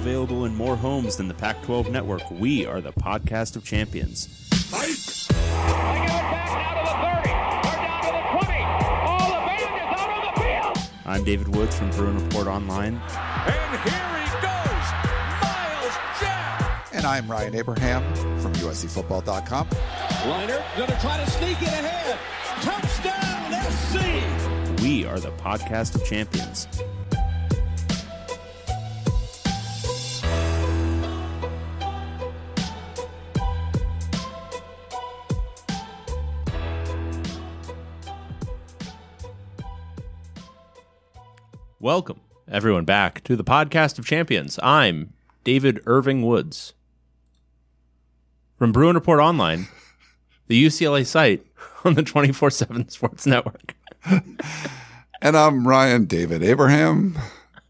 available in more homes than the Pac-12 network. We are the podcast of champions. Fight! I get it back down to the 30. They're down to the 20. All the band is out on the field. I'm David Woods from Bruin Report Online. And here he goes, Miles Jack. And I'm Ryan Abraham from USCFootball.com. Liner going to try to sneak it ahead. Touchdown, SC. We are the podcast of champions. Welcome, everyone, back to the podcast of champions. I'm David Irving Woods from Bruin Report Online, the UCLA site on the 24/7 Sports Network. And I'm Ryan David Abraham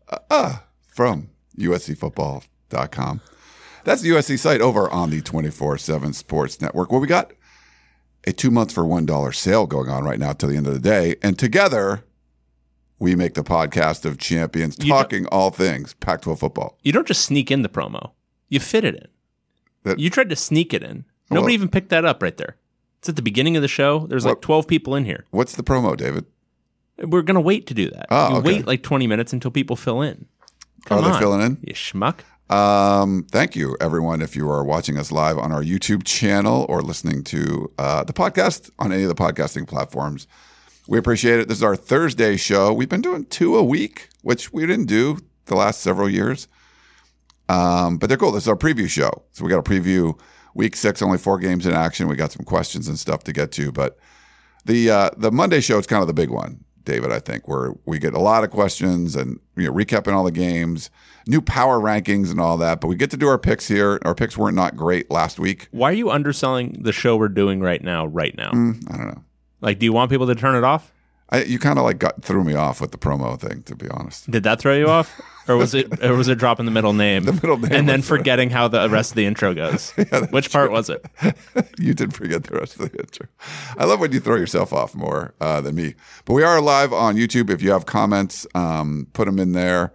from USCFootball.com. That's the USC site over on the 24/7 Sports Network, where we got a 2 months for $1 sale going on right now till the end of the day. And together, we make the podcast of champions, talking all things Pac-12 football. You don't just sneak in the promo. You fit it in. You tried to sneak it in. Nobody even picked that up right there. It's at the beginning of the show. There's like 12 people in here. What's the promo, David? We're going to wait to do that. Oh, okay. Wait like 20 minutes until people fill in. Are they filling in? You schmuck. Thank you, everyone, if you are watching us live on our YouTube channel or listening to the podcast on any of the podcasting platforms. We appreciate it. This is our Thursday show. We've been doing 2 a week, which we didn't do the last several years. But they're cool. This is our preview show. So we got to preview week 6, only 4 games in action. We got some questions and stuff to get to. But the Monday show is kind of the big one, David, I think, where we get a lot of questions and recapping all the games, new power rankings and all that. But we get to do our picks here. Our picks weren't not great last week. Why are you underselling the show we're doing right now? I don't know. Like, do you want people to turn it off? You kind of like threw me off with the promo thing, to be honest. Did that throw you off? Or was it dropping the middle name? The middle name. And then forgetting how the rest of the intro goes. Yeah, which part was it? You did forget the rest of the intro. I love when you throw yourself off more than me. But we are live on YouTube. If you have comments, put them in there.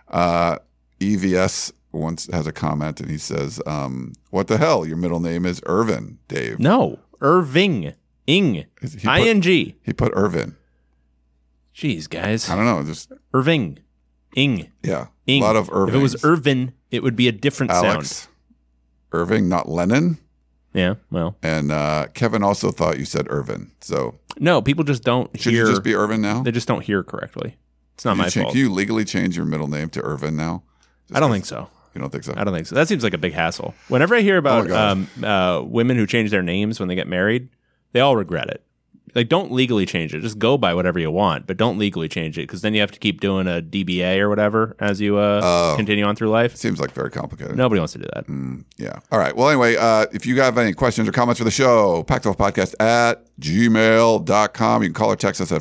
EVS once has a comment and he says, what the hell? Your middle name is Irvin, Dave. No, Irving. Ing. I-N-G. He put Irvin. Jeez, guys. I don't know. Just Irving. Ing. Yeah. Ing. A lot of Irvings. If it was Irvin, it would be a different Alex. sound. Irving, not Lennon. Yeah, well. And Kevin also thought you said Irvin. So no, people just don't should hear. Should you just be Irvin now? They just don't hear correctly. It's not my fault. Can you legally change your middle name to Irvin now? I don't think so. You don't think so? I don't think so. That seems like a big hassle. Whenever I hear about women who change their names when they get married, they all regret it. Like, don't legally change it. Just go by whatever you want, but don't legally change it because then you have to keep doing a DBA or whatever as you continue on through life. Seems like very complicated. Nobody wants to do that. Yeah. All right. Well, anyway, if you have any questions or comments for the show, Pac12podcast@gmail.com. You can call or text us at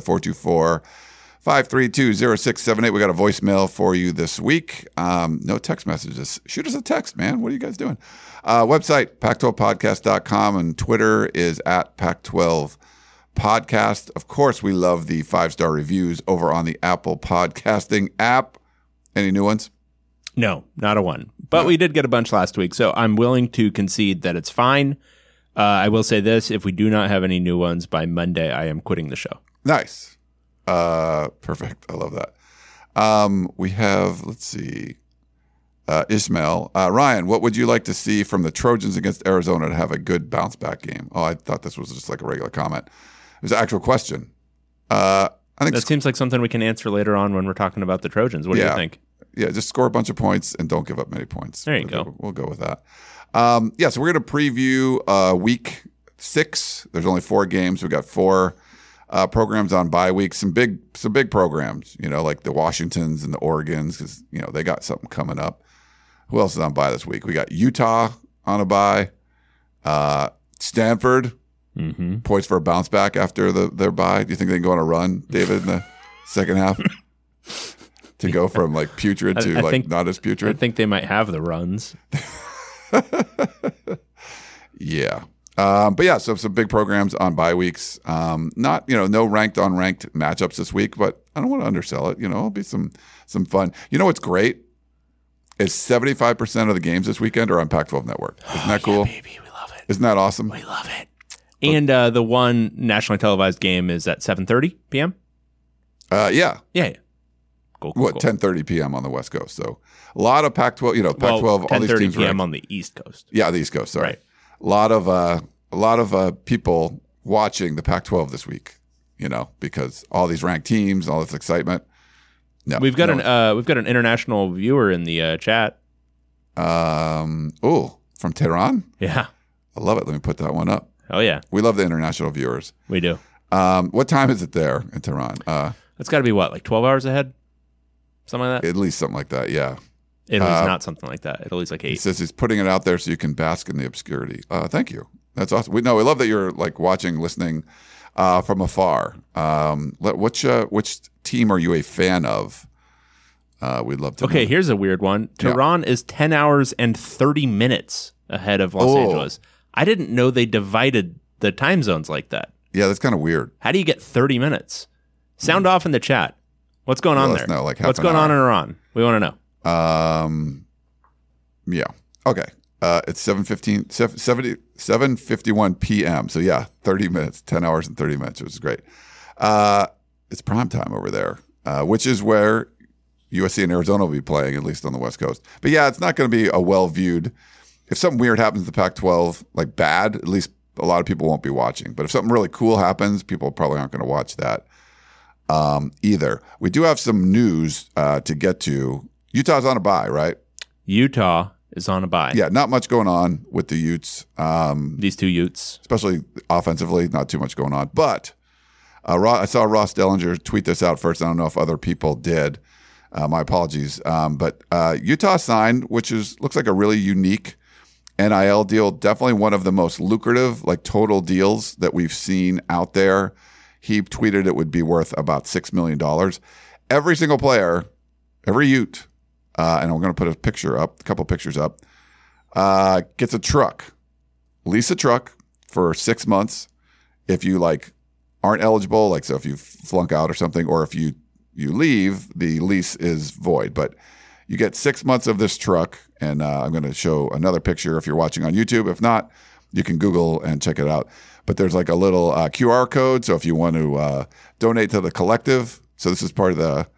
424-532-0678. We got a voicemail for you this week. No text messages. Shoot us a text, man. What are you guys doing? Website, Pac12podcast.com, and Twitter is @Pac12podcast. Of course, we love the 5-star reviews over on the Apple Podcasting app. Any new ones? No, not a one. But we did get a bunch last week, so I'm willing to concede that it's fine. I will say this. If we do not have any new ones by Monday, I am quitting the show. Nice. Perfect. I love that. We have, let's see, Ishmael. Ryan, what would you like to see from the Trojans against Arizona to have a good bounce back game? Oh, I thought this was just like a regular comment. It was an actual question. I think that seems like something we can answer later on when we're talking about the Trojans. What do you think? Yeah, just score a bunch of points and don't give up many points. There you go. We'll go with that. So we're going to preview week 6. There's only 4 games. We've got 4 programs on bye week. Some big programs, like the Washingtons and the Oregons, because they got something coming up. Who else is on bye this week? We got Utah on a bye. Stanford, poised for a bounce back after their bye. Do you think they can go on a run, David, in the second half? To go from like putrid to not as putrid? I think they might have the runs. Yeah. But yeah, so some big programs on bye weeks. Not, no ranked on ranked matchups this week, but I don't want to undersell it. It'll be some fun. You know what's great? is 75% of the games this weekend are on Pac-12 Network. Isn't that cool? Yeah, baby, we love it. Isn't that awesome? We love it. And the one nationally televised game is at 7:30 p.m. Yeah. Yeah. Cool. What, 10:30 p.m. on the West Coast. So a lot of Pac-12, Pac-12, all these 10:30 teams p.m. are on the East Coast. Yeah, the East Coast, sorry. Right. A lot of people watching the Pac-12 this week, because all these ranked teams, all this excitement. No, We've got an international viewer in the chat. From Tehran? Yeah. I love it. Let me put that one up. Oh yeah, We love the international viewers. we do. What time is it there in Tehran? It's got to be what, like 12 hours ahead, something like that. At least something like that, yeah. Italy's not something like that. Italy's like 8. He says he's putting it out there so you can bask in the obscurity. Thank you. That's awesome. We love that you're like watching, listening from afar. Which team are you a fan of? We'd love to Okay, know. here's a weird one. Tehran is 10 hours and 30 minutes ahead of Los Angeles. I didn't know they divided the time zones like that. Yeah, that's kind of weird. How do you get 30 minutes? Sound off in the chat. What's going on Let there? us know, like half What's an going on hour. in Iran? We want to know. Yeah. Okay. It's 7:51 p.m. So yeah, 30 minutes, 10 hours and 30 minutes, which is great. It's prime time over there, which is where USC and Arizona will be playing, at least on the West Coast. But yeah, it's not going to be a well-viewed. If something weird happens to the Pac-12, like bad, at least a lot of people won't be watching. But if something really cool happens, people probably aren't going to watch that either. We do have some news to get to. Utah's on a bye, right? Utah is on a bye. Yeah, not much going on with the Utes. These two Utes. Especially offensively, not too much going on. But I saw Ross Dellinger tweet this out first. I don't know if other people did. My apologies. But Utah signed, which looks like a really unique NIL deal. Definitely one of the most lucrative, like total deals that we've seen out there. He tweeted it would be worth about $6 million. Every single player, every Ute, and I'm going to put a couple pictures up, gets a truck. Lease a truck for 6 months. If you aren't eligible, so if you flunk out or something, or if you leave, the lease is void. But you get 6 months of this truck, and I'm going to show another picture if you're watching on YouTube. If not, you can Google and check it out. But there's a little QR code, so if you want to donate to the collective, so this is part of the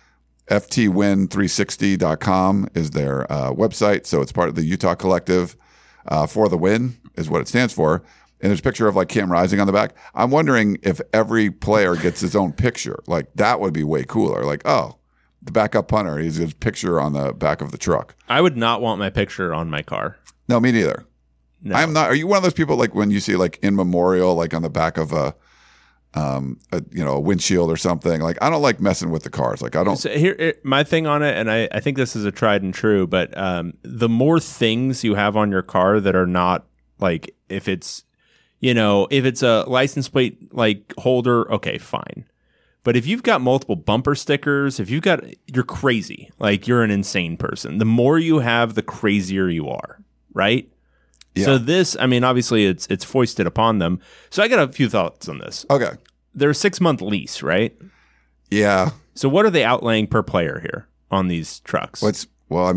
ftwin360.com is their website, so it's part of the Utah Collective. For the Win is what it stands for. And there's a picture of Cam Rising on the back. I'm wondering if every player gets his own picture. That would be way cooler. The backup punter, he's his picture on the back of the truck. I would not want my picture on my car. No, me neither. No. I'm not. Are you one of those people when you see in memorial, on the back of a windshield or something? I don't like messing with the cars. I don't. So here, my thing on it, and I think this is a tried and true, but the more things you have on your car that are not if it's a license plate holder, okay, fine. But if you've got multiple bumper stickers, you're crazy. You're an insane person. The more you have, the crazier you are, right? Yeah. So this, obviously it's foisted upon them. So I got a few thoughts on this. Okay. They're a 6-month lease, right? Yeah. So what are they outlaying per player here on these trucks? It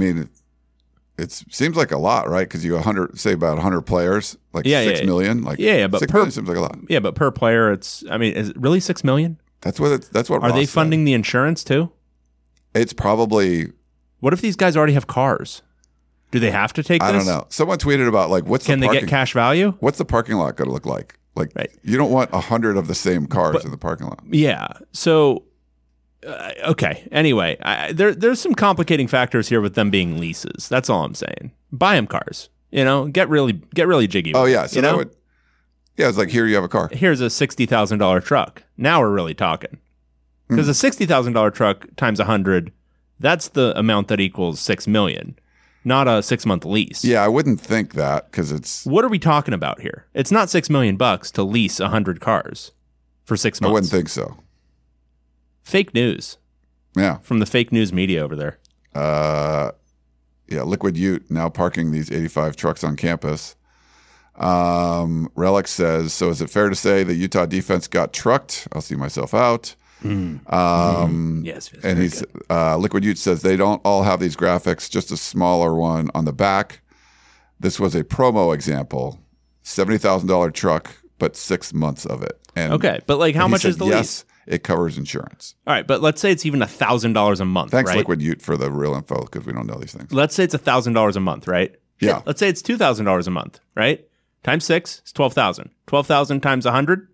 seems like a lot, right? Because you 100 players, 6 million. But 6 million seems like a lot. Yeah, but per player, is it really 6 million? That's what Are Ross they said. funding the insurance too? It's probably. What if these guys already have cars? Do they have to take this? I don't know. Someone tweeted about Can they get cash value? What's the parking lot going to look like? Right. You don't want 100 of the same cars in the parking lot. Yeah. So, okay. Anyway, there's some complicating factors here with them being leases. That's all I'm saying. Buy them cars. Get really jiggy. Oh with yeah. it, So that would. Yeah, it's here you have a car. Here's a $60,000 truck. Now we're really talking. Because a $60,000 truck times 100, that's the amount that equals $6 million, not a 6-month lease. Yeah, I wouldn't think that because it's. What are we talking about here? It's not $6 million to lease 100 cars for 6 months. I wouldn't think so. Fake news Yeah. from the fake news media over there. Yeah, Liquid Ute now parking these 85 trucks on campus. Relic says, so is it fair to say the Utah defense got trucked? I'll see myself out. Yes. And he's Liquid Ute says they don't all have these graphics, just a smaller one on the back. This was a promo example, $70,000 truck, but 6 months of it. And Okay, but like, how he much said, is the yes, lease? it covers insurance. All right, but let's say it's even $1,000 a month. Thanks, right? Liquid Ute, for the real info because we don't know these things. Let's say it's $1,000 a month, right? Shit, Yeah. Let's say it's $2,000 a month, right? Times 6 is 12,000. 12,000 times 100,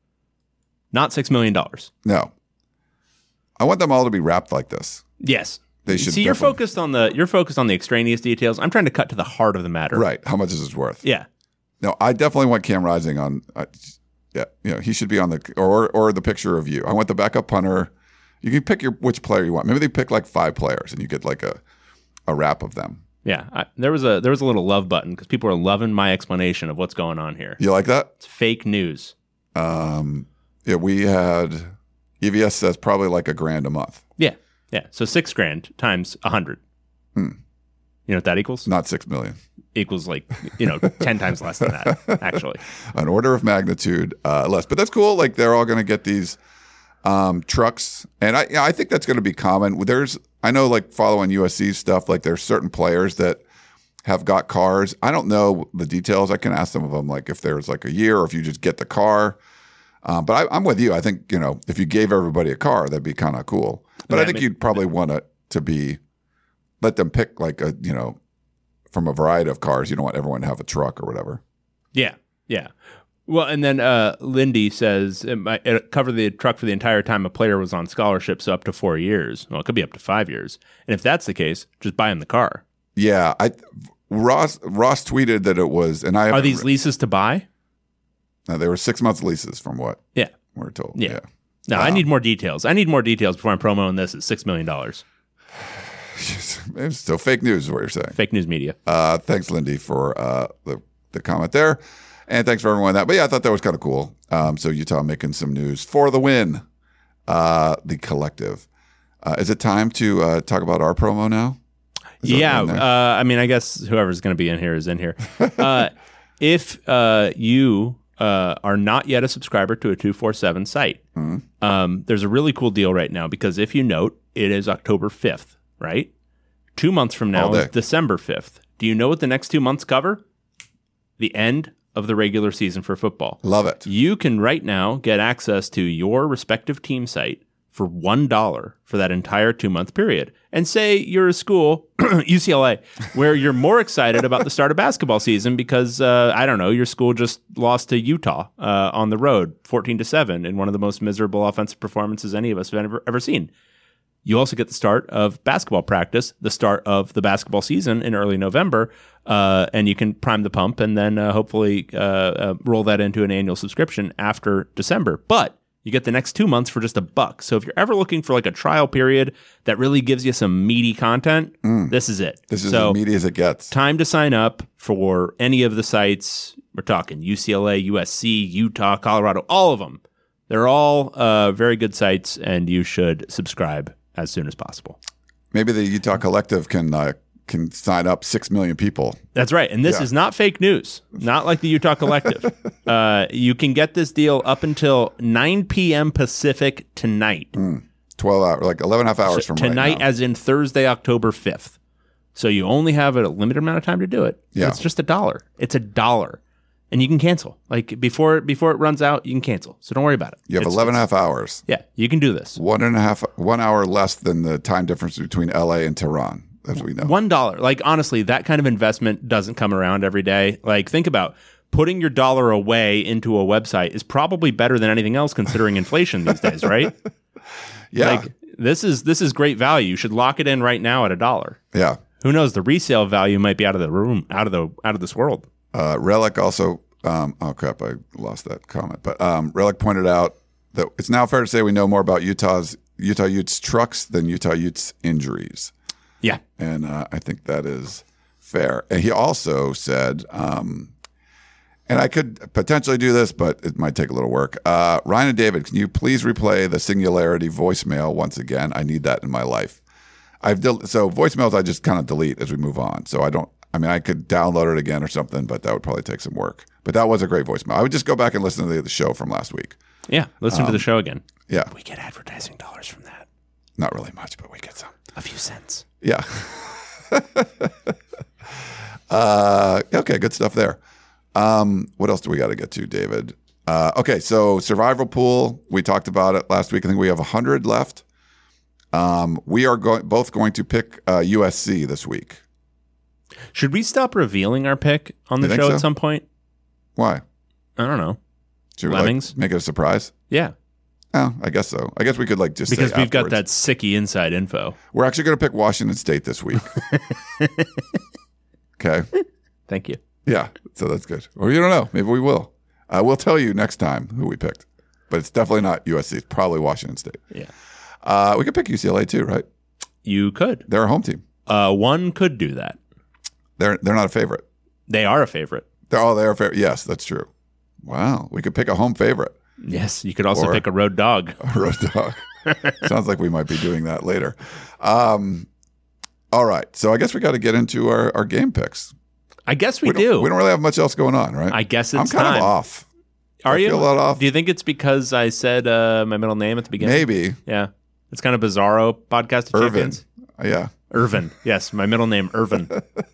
not $6 million. No. I want them all to be wrapped like this. Yes. They should See, you're definitely- focused on the extraneous details. I'm trying to cut to the heart of the matter. Right. How much is this worth? Yeah. No, I definitely want Cam Rising on. Yeah, he should be on the or the picture of you. I want the backup punter. You can pick which player you want. Maybe they pick like 5 players, and you get like a wrap of them. Yeah. There was a little love button because people are loving my explanation of what's going on here. You like that? It's fake news. Yeah, we had EVS says probably like $1,000 a month. Yeah. Yeah. So $6,000 times 100. You know what that equals? Not 6 million. Equals like 10 times less than that. Actually. An order of magnitude less, but that's cool. Like they're all going to get these trucks, and I think that's going to be common. I know, like following USC stuff, like there's certain players that have got cars. I don't know the details. I can ask some of them, like if there's like a year or if you just get the car. But I'm with you. I think if you gave everybody a car, that'd be kind of cool. But I think you'd probably want it to be let them pick like from a variety of cars. You don't want everyone to have a truck or whatever. Yeah. Yeah. Well, and then Lindy says it covered the truck for the entire time a player was on scholarship, so up to 4 years. Well, it could be up to 5 years. And if that's the case, just buy him the car. Yeah. Ross tweeted that it was, and I are these leases to buy? No, they were 6 months leases from what Yeah. we're told. Yeah. No, I need more details. I need more details before I'm promoting this at $6 million. It's still fake news is what you're saying. Fake news media. Thanks, Lindy, for the comment there. And thanks for everyone that. But yeah, I thought that was kind of cool. So Utah making some news for the win. The collective. Is it time to talk about our promo now? Yeah. I mean, I guess whoever's going to be in here is in here. If you are not yet a subscriber to a 247 site, there's a really cool deal right now because if you note, it is October 5th, right? 2 months from now is December 5th. Do you know what the next 2 months cover? The end of the regular season for football. Love it. You can right now get access to your respective team site for $1 for that entire 2 month period. And say you're a school, UCLA, where you're more excited about the start of basketball season because, I don't know, your school just lost to Utah on the road 14-7 in one of the most miserable offensive performances any of us have ever seen. You also get the start of basketball practice, the start of the basketball season in early November, and you can prime the pump and then hopefully roll that into an annual subscription after December. But you get the next 2 months for just $1. So if you're ever looking for like a trial period that really gives you some meaty content, this is it. This is as meaty as it gets. Time to sign up for any of the sites. We're talking UCLA, USC, Utah, Colorado, all of them. They're all very good sites, and you should subscribe as soon as possible. Maybe the Utah Collective can sign up 6 million people. That's right. And this is not fake news, not like the Utah Collective. You can get this deal up until 9 p.m. Pacific tonight. 12 hours, like 11 and a half hours from tonight, right now. as in Thursday, October 5th. So you only have a limited amount of time to do it. Yeah. It's just $1. It's $1. And you can cancel. Like before it runs out, you can cancel. So don't worry about it. You have 11 and a half hours. Yeah, you can do this. 1 hour less than the time difference between LA and Tehran, as we know. $1. Like, honestly, that kind of investment doesn't come around every day. Like, think about putting your dollar away into a website is probably better than anything else considering inflation these days, right? Yeah. Like, this is great value. You should lock it in right now at $1. Yeah. Who knows? The resale value might be out of the room, out of this world. Relic also, oh crap, I lost that comment. But Relic pointed out that it's now fair to say we know more about Utah Utes trucks than Utah Utes injuries. Yeah. And I think that is fair. And he also said, and I could potentially do this, but it might take a little work. Ryan and David, can you please replay the Singularity voicemail once again? I need that in my life. So voicemails I just kind of delete as we move on. So I could download it again or something, but that would probably take some work. But that was a great voicemail. I would just go back and listen to the show from last week. Yeah. Listen to the show again. Yeah. We get advertising dollars from that. Not really much, but we get some. A few cents. Yeah. Okay, good stuff there. What else do we got to get to, David? Okay, so survival pool. We talked about it last week. I think we have 100 left. We are both going to pick USC this week. Should we stop revealing our pick on the You think show so? at some point? Why? I don't know. Should we Lemmings? make it a surprise? Yeah, Oh, I guess so. I guess we could just because say we've got afterwards. that sicky inside info. We're actually going to pick Washington State this week. Okay. Thank you. Yeah, so that's good. Or you don't know. Maybe we will. We'll tell you next time who we picked. But it's definitely not USC. It's probably Washington State. Yeah. We could pick UCLA too, right? You could. They're a home team. One could do that. They're not a favorite. They are a favorite. They're a favorite. Yes, that's true. Wow. We could pick a home favorite. Yes, you could also Or- pick a road dog. A road dog. Sounds like we might be doing that later. All right. So I guess we got to get into our game picks. I guess we We do. don't really have much else going on, right? I guess I'm it's kind time. of off. Are I you? feel a lot off. Do you think it's because I said my middle name at the beginning? Maybe. Yeah. It's kind of bizarro podcast of Irvin. champions. Yeah. Irvin. Yes, my middle name, Irvin.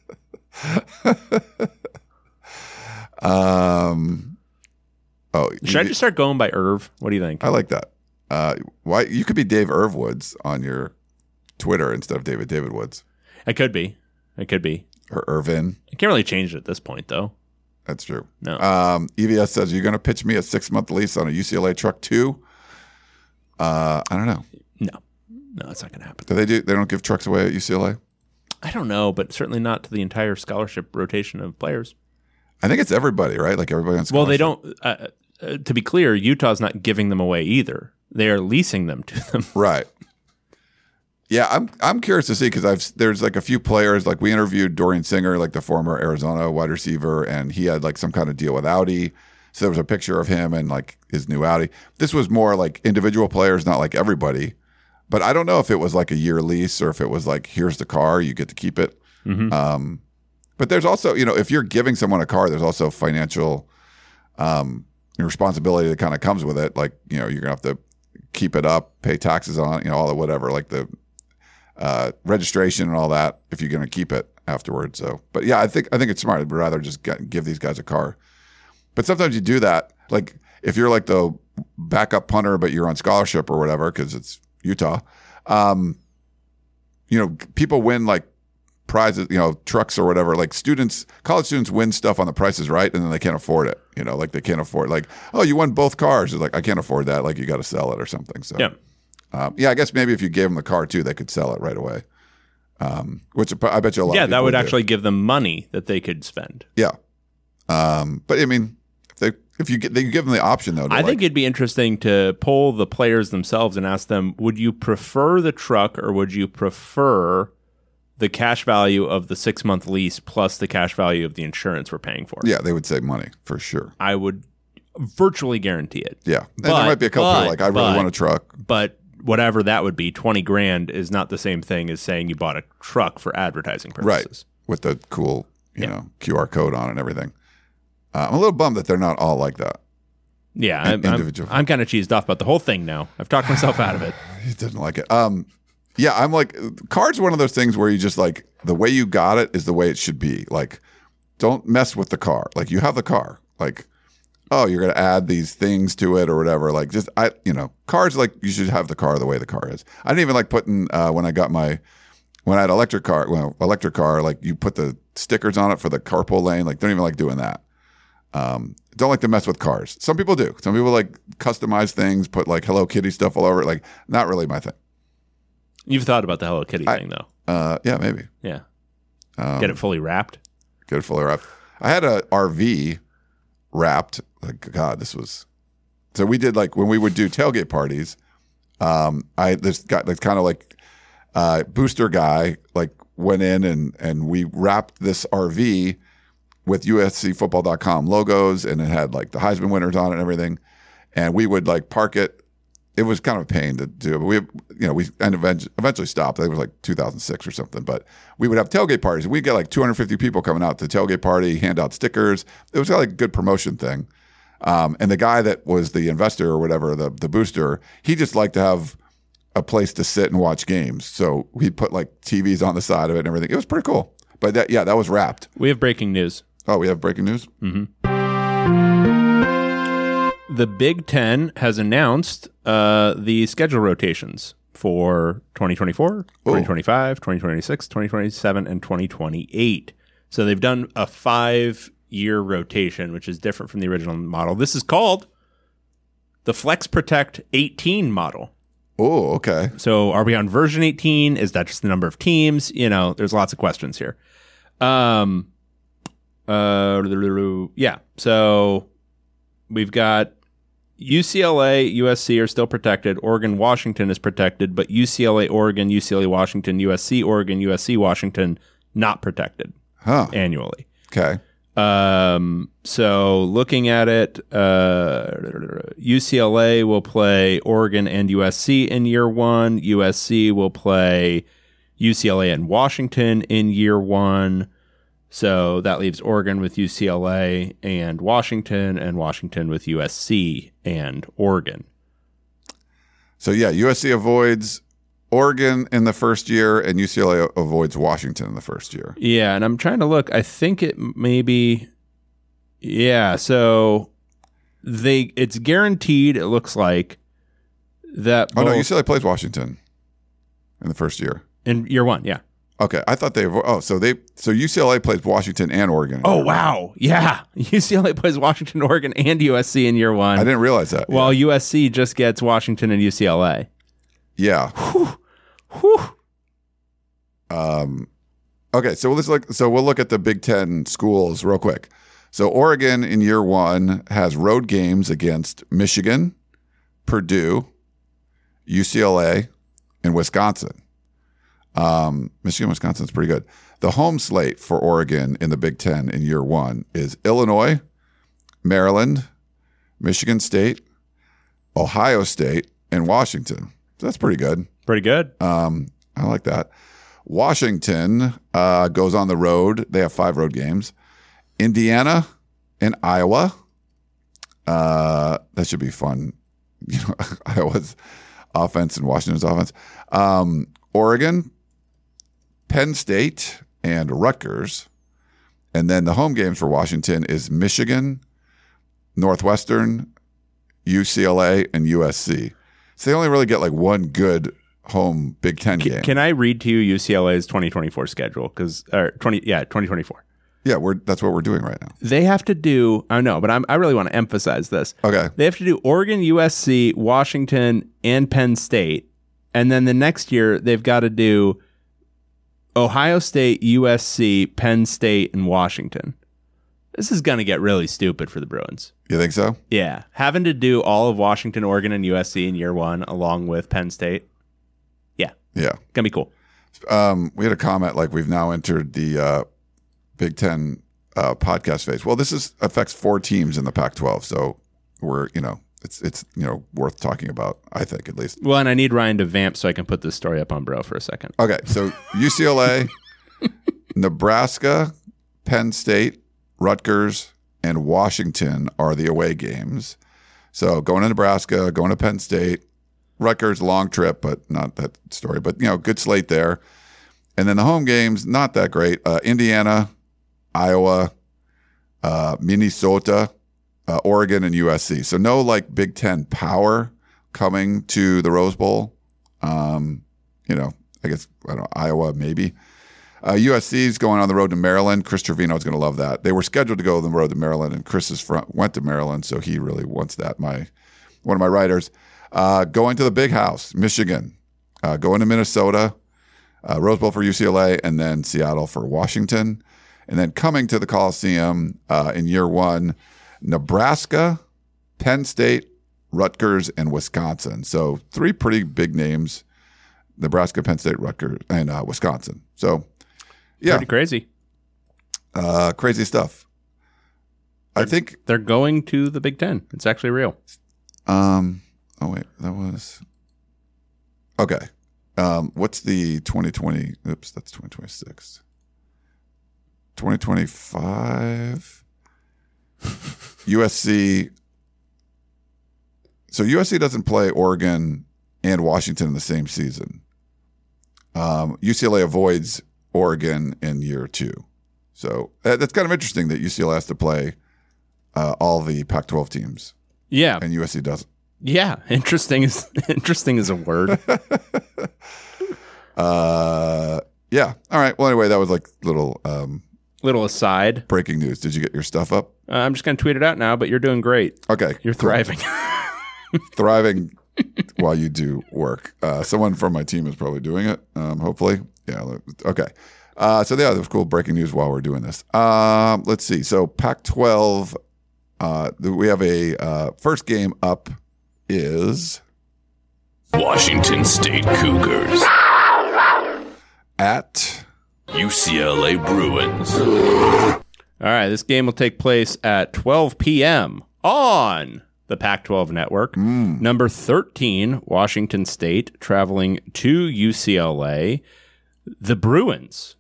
Should I just start going by Irv? What do you think? I like that. Why you could be Dave Irv Woods on your Twitter instead of David Woods I could be. or Irvin. I can't really change it at this point, though. That's true. No. EVS says, you're going to pitch me a 6-month lease on a UCLA truck too? I don't know. No, it's not going to happen. They don't give trucks away at UCLA? I don't know, but certainly not to the entire scholarship rotation of players. I think it's everybody, right? Like everybody on Well, scholarship. they don't. To be clear, Utah's not giving them away either. They are leasing them to them. Right. Yeah, I'm curious to see because there's like a few players, like we interviewed Dorian Singer, like the former Arizona wide receiver, and he had like some kind of deal with Audi. So there was a picture of him and like his new Audi. This was more like individual players, not like everybody. But I don't know if it was like a year lease or if it was like, here's the car, you get to keep it. Mm-hmm. But there's also, if you're giving someone a car, there's also financial responsibility that kind of comes with it. Like, you're going to have to keep it up, pay taxes on, all the whatever, like the registration and all that, if you're going to keep it afterwards. So, but yeah, I think it's smart. I'd rather just give these guys a car. But sometimes you do that. Like if you're like the backup punter, but you're on scholarship or whatever, because it's Utah, people win like prizes, trucks or whatever. Like college students win stuff on the Price is Right, and then they can't afford it. Like they can't afford, like, oh, you won both cars. It's like, I can't afford that. Like you got to sell it or something. So Yeah. I guess maybe if you gave them the car too, they could sell it right away. Which I bet you a lot. Yeah, of that people would do. actually give them money that they could spend. Yeah. But I mean, if you give them the option though, I think it'd be interesting to poll the players themselves and ask them, would you prefer the truck or would you prefer the cash value of the 6-month lease plus the cash value of the insurance we're paying for? yeah, they would save money for sure. I would virtually guarantee it. Yeah. And there might be a couple people like, I really want a truck. But whatever that would be, $20,000 is not the same thing as saying you bought a truck for advertising purposes. Right. With the cool, QR code on it and everything. I'm a little bummed that they're not all like that. Yeah, I'm kind of cheesed off about the whole thing now. I've talked myself out of it. He didn't like it. Yeah, I'm like, car's one of those things where you just like, the way you got it is the way it should be. Like, don't mess with the car. Like, you have the car. Like, oh, you're going to add these things to it or whatever. Like, just, cars, like, you should have the car the way the car is. I didn't even like putting, when I had electric car, like, you put the stickers on it for the carpool lane. Like, don't even like doing that. Don't like to mess with cars. Some people do. Some people like customize things, put like Hello Kitty stuff all over it. Like, not really my thing. You've thought about the Hello Kitty thing, though. Yeah, maybe. Yeah. Get it fully wrapped. Get it fully wrapped. I had a RV wrapped. Like, God, this was. So we did like when we would do tailgate parties. This guy, that's kind of like booster guy, like went in and we wrapped this RV with USCFootball.com logos, and it had like the Heisman winners on it and everything. And we would like park it. It was kind of a pain to do, but we eventually stopped. I think it was like 2006 or something. But we would have tailgate parties. We'd get like 250 people coming out to the tailgate party, hand out stickers. It was like a good promotion thing. And the guy that was the investor or whatever, the booster, he just liked to have a place to sit and watch games. So he put like TVs on the side of it and everything. It was pretty cool. But that was wrapped. We have breaking news. Oh, we have breaking news? The Big Ten has announced the schedule rotations for 2024, 2025, 2026, 2027, and 2028. So they've done a 5-year rotation, which is different from the original model. This is called the Flex Protect 18 model. Oh, okay. So are we on version 18? Is that just the number of teams? There's lots of questions here. Yeah. So we've got UCLA, USC are still protected. Oregon, Washington is protected, but UCLA, Oregon, UCLA, Washington, USC, Oregon, USC, Washington, not protected annually. Okay. So looking at it, UCLA will play Oregon and USC in year 1. USC will play UCLA and Washington in year 1. So that leaves Oregon with UCLA and Washington with USC and Oregon. So yeah, USC avoids Oregon in the first year and UCLA avoids Washington in the first year. Yeah, and I'm trying to look. I think it may be, so it's guaranteed, it looks like, that no, UCLA plays Washington in the first year. In year 1, yeah. Okay, I thought so UCLA plays Washington and Oregon. Oh, wow. Yeah. UCLA plays Washington, Oregon, and USC in year 1. I didn't realize that. While USC just gets Washington and UCLA. Yeah. Whew. Okay, so we'll look at the Big Ten schools real quick. So Oregon in year 1 has road games against Michigan, Purdue, UCLA, and Wisconsin. Michigan, Wisconsin is pretty good. The home slate for Oregon in the Big Ten in year 1 is Illinois, Maryland, Michigan State, Ohio State, and Washington. So that's pretty good. Pretty good. I like that. Washington goes on the road. They have 5 road games. Indiana and Iowa. That should be fun. Iowa's offense and Washington's offense. Oregon, Penn State, and Rutgers. And then the home games for Washington is Michigan, Northwestern, UCLA, and USC. So they only really get like one good home Big Ten game. Can I read to you UCLA's 2024 schedule? 2024. Yeah, that's what we're doing right now. They have to do, I know, but I really want to emphasize this. Okay. They have to do Oregon, USC, Washington, and Penn State. And then the next year, they've got to do Ohio State, USC, Penn State, and Washington. This is going to get really stupid for the Bruins. You think so? Yeah. Having to do all of Washington, Oregon, and USC in year 1 along with Penn State. Yeah. Yeah. Going to be cool. We had a comment like we've now entered the Big Ten podcast phase. Well, this affects 4 teams in the Pac-12. So we're, it's worth talking about, I think, at least. Well, and I need Ryan to vamp so I can put this story up on Bro for a second. Okay. So UCLA, Nebraska, Penn State, Rutgers, and Washington are the away games. So going to Nebraska, going to Penn State, Rutgers, long trip, but not that story. But, good slate there. And then the home games, not that great. Indiana, Iowa, Minnesota, Oregon, and USC. So no like Big Ten power coming to the Rose Bowl. I guess, Iowa maybe. USC is going on the road to Maryland. Chris Trevino is going to love that. They were scheduled to go on the road to Maryland, and Chris went to Maryland, so he really wants that. One of my writers. Going to the Big House, Michigan. Going to Minnesota. Rose Bowl for UCLA, and then Seattle for Washington. And then coming to the Coliseum in year 1, Nebraska, Penn State, Rutgers, and Wisconsin. So 3 pretty big names: Nebraska, Penn State, Rutgers, and Wisconsin. So, yeah. Pretty crazy. Crazy stuff. I think they're going to the Big Ten. It's actually real. Oh, wait. That was... Okay. What's the 2020? Oops, that's 2026. 2025. USC So USC doesn't play Oregon and Washington in the same season. UCLA avoids Oregon in year 2. So that's kind of interesting that UCLA has to play all the Pac-12 teams. Yeah. And USC doesn't. Yeah. Interesting is a word. Yeah. All right. Well, anyway, that was like little aside. breaking news. Did you get your stuff up? I'm just going to tweet it out now, but you're doing great. Okay. You're thriving. Thriving while you do work. Someone from my team is probably doing it, hopefully. Yeah. Okay. So yeah, there's cool breaking news while we're doing this. Let's see. So Pac-12, we have a first game up is Washington State Cougars at UCLA Bruins. All right, this game will take place at 12 p.m. on the Pac-12 network. Number 13, Washington State, traveling to UCLA. The Bruins,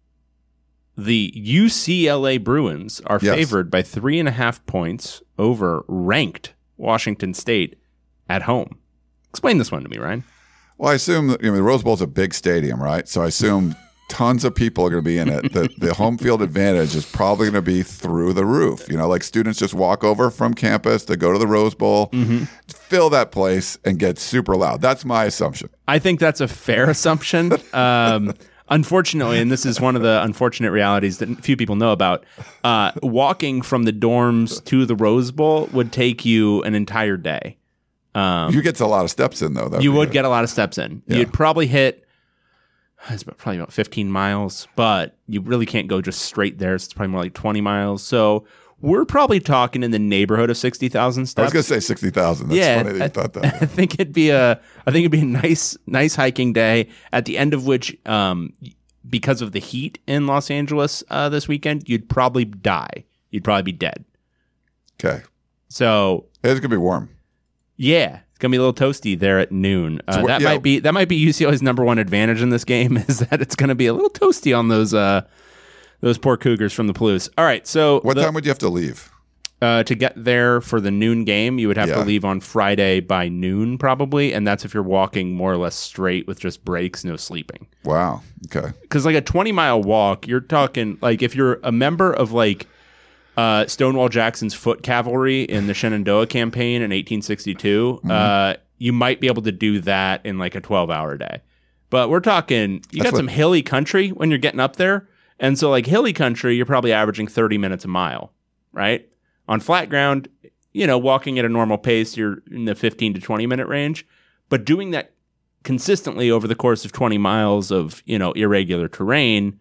the UCLA Bruins, are favored by 3.5 points over ranked Washington State at home. Explain this one to me, Ryan. Well, I assume that, the Rose Bowl is a big stadium, right? So I assume tons of people are going to be in it. The home field advantage is probably going to be through the roof. Like students just walk over from campus to go to the Rose Bowl, fill that place, and get super loud. That's my assumption. I think that's a fair assumption. Unfortunately, and this is one of the unfortunate realities that few people know about, walking from the dorms to the Rose Bowl would take you an entire day. You get a lot of steps in, though. You would get a lot of steps in. Yeah. You'd probably hit, it's probably about 15 miles, but you really can't go just straight there. So it's probably more like 20 miles. So we're probably talking in the neighborhood of 60,000 steps. I was going to say 60,000. That's funny that you thought that. I think it'd be a nice hiking day, at the end of which, because of the heat in Los Angeles this weekend, you'd probably die. You'd probably be dead. Okay. So it's going to be warm. Yeah, it's gonna be a little toasty there at noon. So that might be UCLA's number one advantage in this game, is that it's gonna be a little toasty on those poor Cougars from the Palouse. All right, so what time would you have to leave? To get there for the noon game, you would have to leave on Friday by noon probably, and that's if you're walking more or less straight with just breaks, no sleeping. Wow. Okay. Because like a 20-mile walk, you're talking like if you're a member of like Stonewall Jackson's foot cavalry in the Shenandoah campaign in 1862, you might be able to do that in like a 12-hour day. But we're talking, you got some hilly country when you're getting up there. And so like hilly country, you're probably averaging 30 minutes a mile, right? On flat ground, walking at a normal pace, you're in the 15 to 20 minute range. But doing that consistently over the course of 20 miles of, irregular terrain,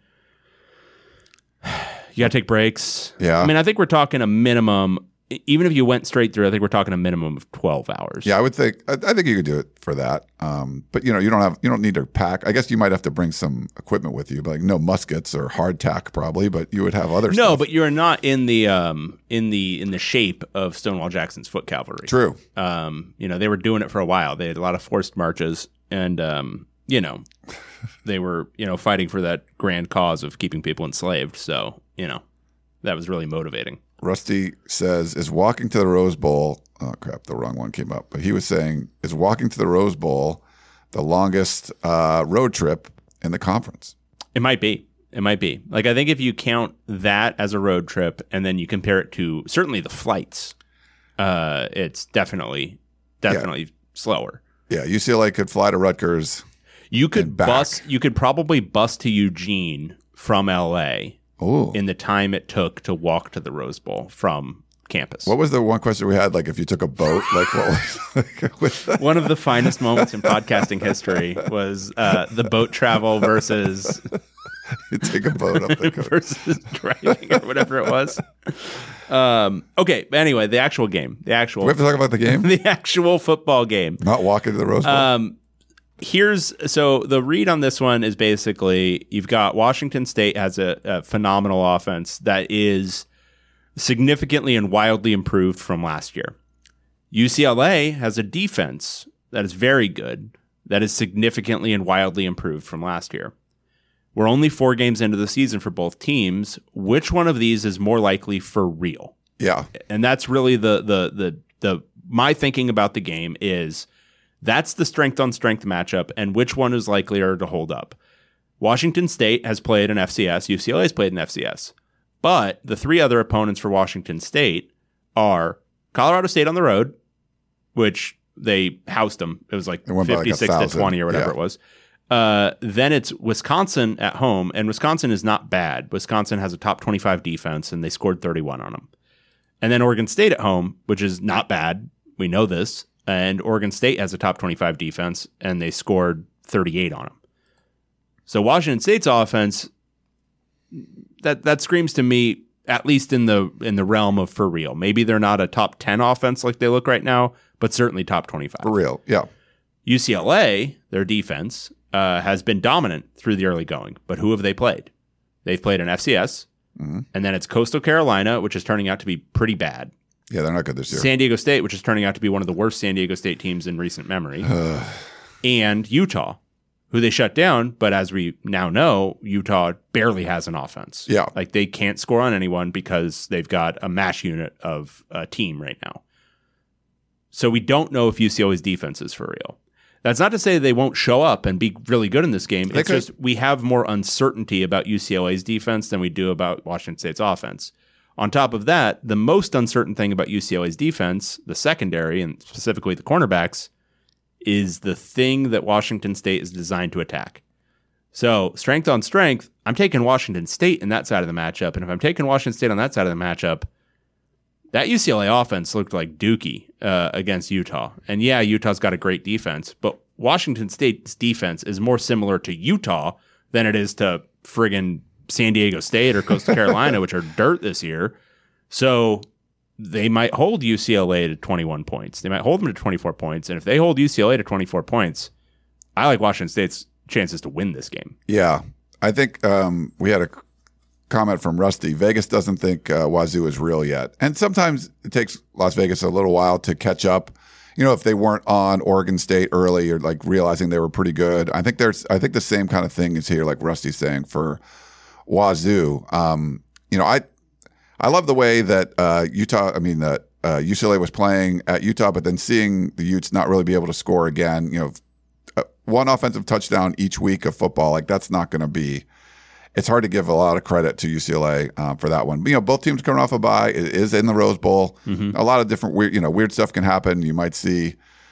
you got to take breaks. Yeah. I mean, I think we're talking a minimum, even if you went straight through, I think we're talking a minimum of 12 hours. Yeah, I think you could do it for that. But you don't need to pack. I guess you might have to bring some equipment with you, but like no muskets or hardtack probably, but you would have other stuff. No, but you're not in the shape of Stonewall Jackson's foot cavalry. True. They were doing it for a while. They had a lot of forced marches, and they were, fighting for that grand cause of keeping people enslaved. So, that was really motivating. Rusty says, is walking to the Rose Bowl, oh crap, the wrong one came up, but he was saying, is walking to the Rose Bowl the longest road trip in the conference? It might be. Like, I think if you count that as a road trip and then you compare it to certainly the flights, it's definitely slower. Yeah, UCLA could fly to Rutgers. You could probably bus to Eugene from LA. Ooh. In the time it took to walk to the Rose Bowl from campus. What was the one question we had? Like, if you took a boat, like what was one of the finest moments in podcasting history was the boat travel versus you take a boat up the coast versus driving or whatever it was. Okay, but anyway, the actual game, we have to talk about the game, the actual football game, not walking to the Rose Bowl. So the read on this one is basically you've got Washington State has a phenomenal offense that is significantly and wildly improved from last year. UCLA has a defense that is very good, that is significantly and wildly improved from last year. We're only 4 games into the season for both teams. Which one of these is more likely for real? Yeah. And that's really the my thinking about the game is that's the strength on strength matchup, and which one is likelier to hold up. Washington State has played an FCS. UCLA has played an FCS. But the three other opponents for Washington State are Colorado State on the road, which they housed them. It was like 56 to 20 or whatever it was. Then it's Wisconsin at home, and Wisconsin is not bad. Wisconsin has a top 25 defense, and they scored 31 on them. And then Oregon State at home, which is not bad. We know this. And Oregon State has a top 25 defense, and they scored 38 on them. So Washington State's offense, that screams to me, at least in the realm of for real. Maybe they're not a top 10 offense like they look right now, but certainly top 25. For real, yeah. UCLA, their defense, has been dominant through the early going. But who have they played? They've played an FCS, and then it's Coastal Carolina, which is turning out to be pretty bad. Yeah, they're not good this year. San Diego State, which is turning out to be one of the worst San Diego State teams in recent memory. And Utah, who they shut down, but as we now know, Utah barely has an offense. Yeah. Like they can't score on anyone because they've got a mash unit of a team right now. So we don't know if UCLA's defense is for real. That's not to say they won't show up and be really good in this game. It's just we have more uncertainty about UCLA's defense than we do about Washington State's offense. On top of that, the most uncertain thing about UCLA's defense, the secondary, and specifically the cornerbacks, is the thing that Washington State is designed to attack. So strength on strength, I'm taking Washington State in that side of the matchup. And if I'm taking Washington State on that side of the matchup, that UCLA offense looked like dookie against Utah. And yeah, Utah's got a great defense, but Washington State's defense is more similar to Utah than it is to friggin' San Diego State or Coastal Carolina, which are dirt this year. So they might hold UCLA to 21 points. They might hold them to 24 points. And if they hold UCLA to 24 points, I like Washington State's chances to win this game. Yeah. I think we had a comment from Rusty. Vegas doesn't think Wazoo is real yet. And sometimes it takes Las Vegas a little while to catch up. You know, if they weren't on Oregon State early or like realizing they were pretty good. I think the same kind of thing is here, like Rusty's saying, for Wazoo. You know, I love the way that UCLA was playing at Utah, but then seeing the Utes not really be able to score again, you know, one offensive touchdown each week of football, like that's not going to be, it's hard to give a lot of credit to UCLA for that one. But, you know, both teams coming off a bye. It is in the Rose Bowl. A lot of different weird stuff can happen. You might see,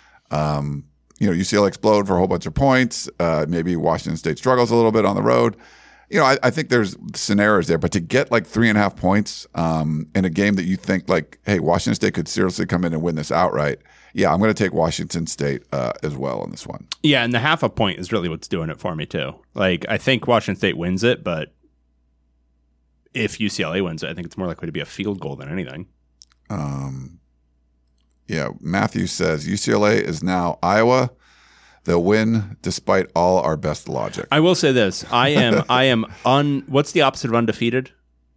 UCLA explode for a whole bunch of points. Maybe Washington State struggles a little bit on the road. You know, I think there's scenarios there, but to get like 3.5 points in a game that you think like, hey, Washington State could seriously come in and win this outright. Yeah, I'm going to take Washington State as well in this one. Yeah, and the half a point is really what's doing it for me too. Like, I think Washington State wins it, but if UCLA wins it, I think it's more likely to be a field goal than anything. Yeah, Matthew says UCLA is now Iowa. They'll win despite all our best logic. I will say this. I am what's the opposite of undefeated?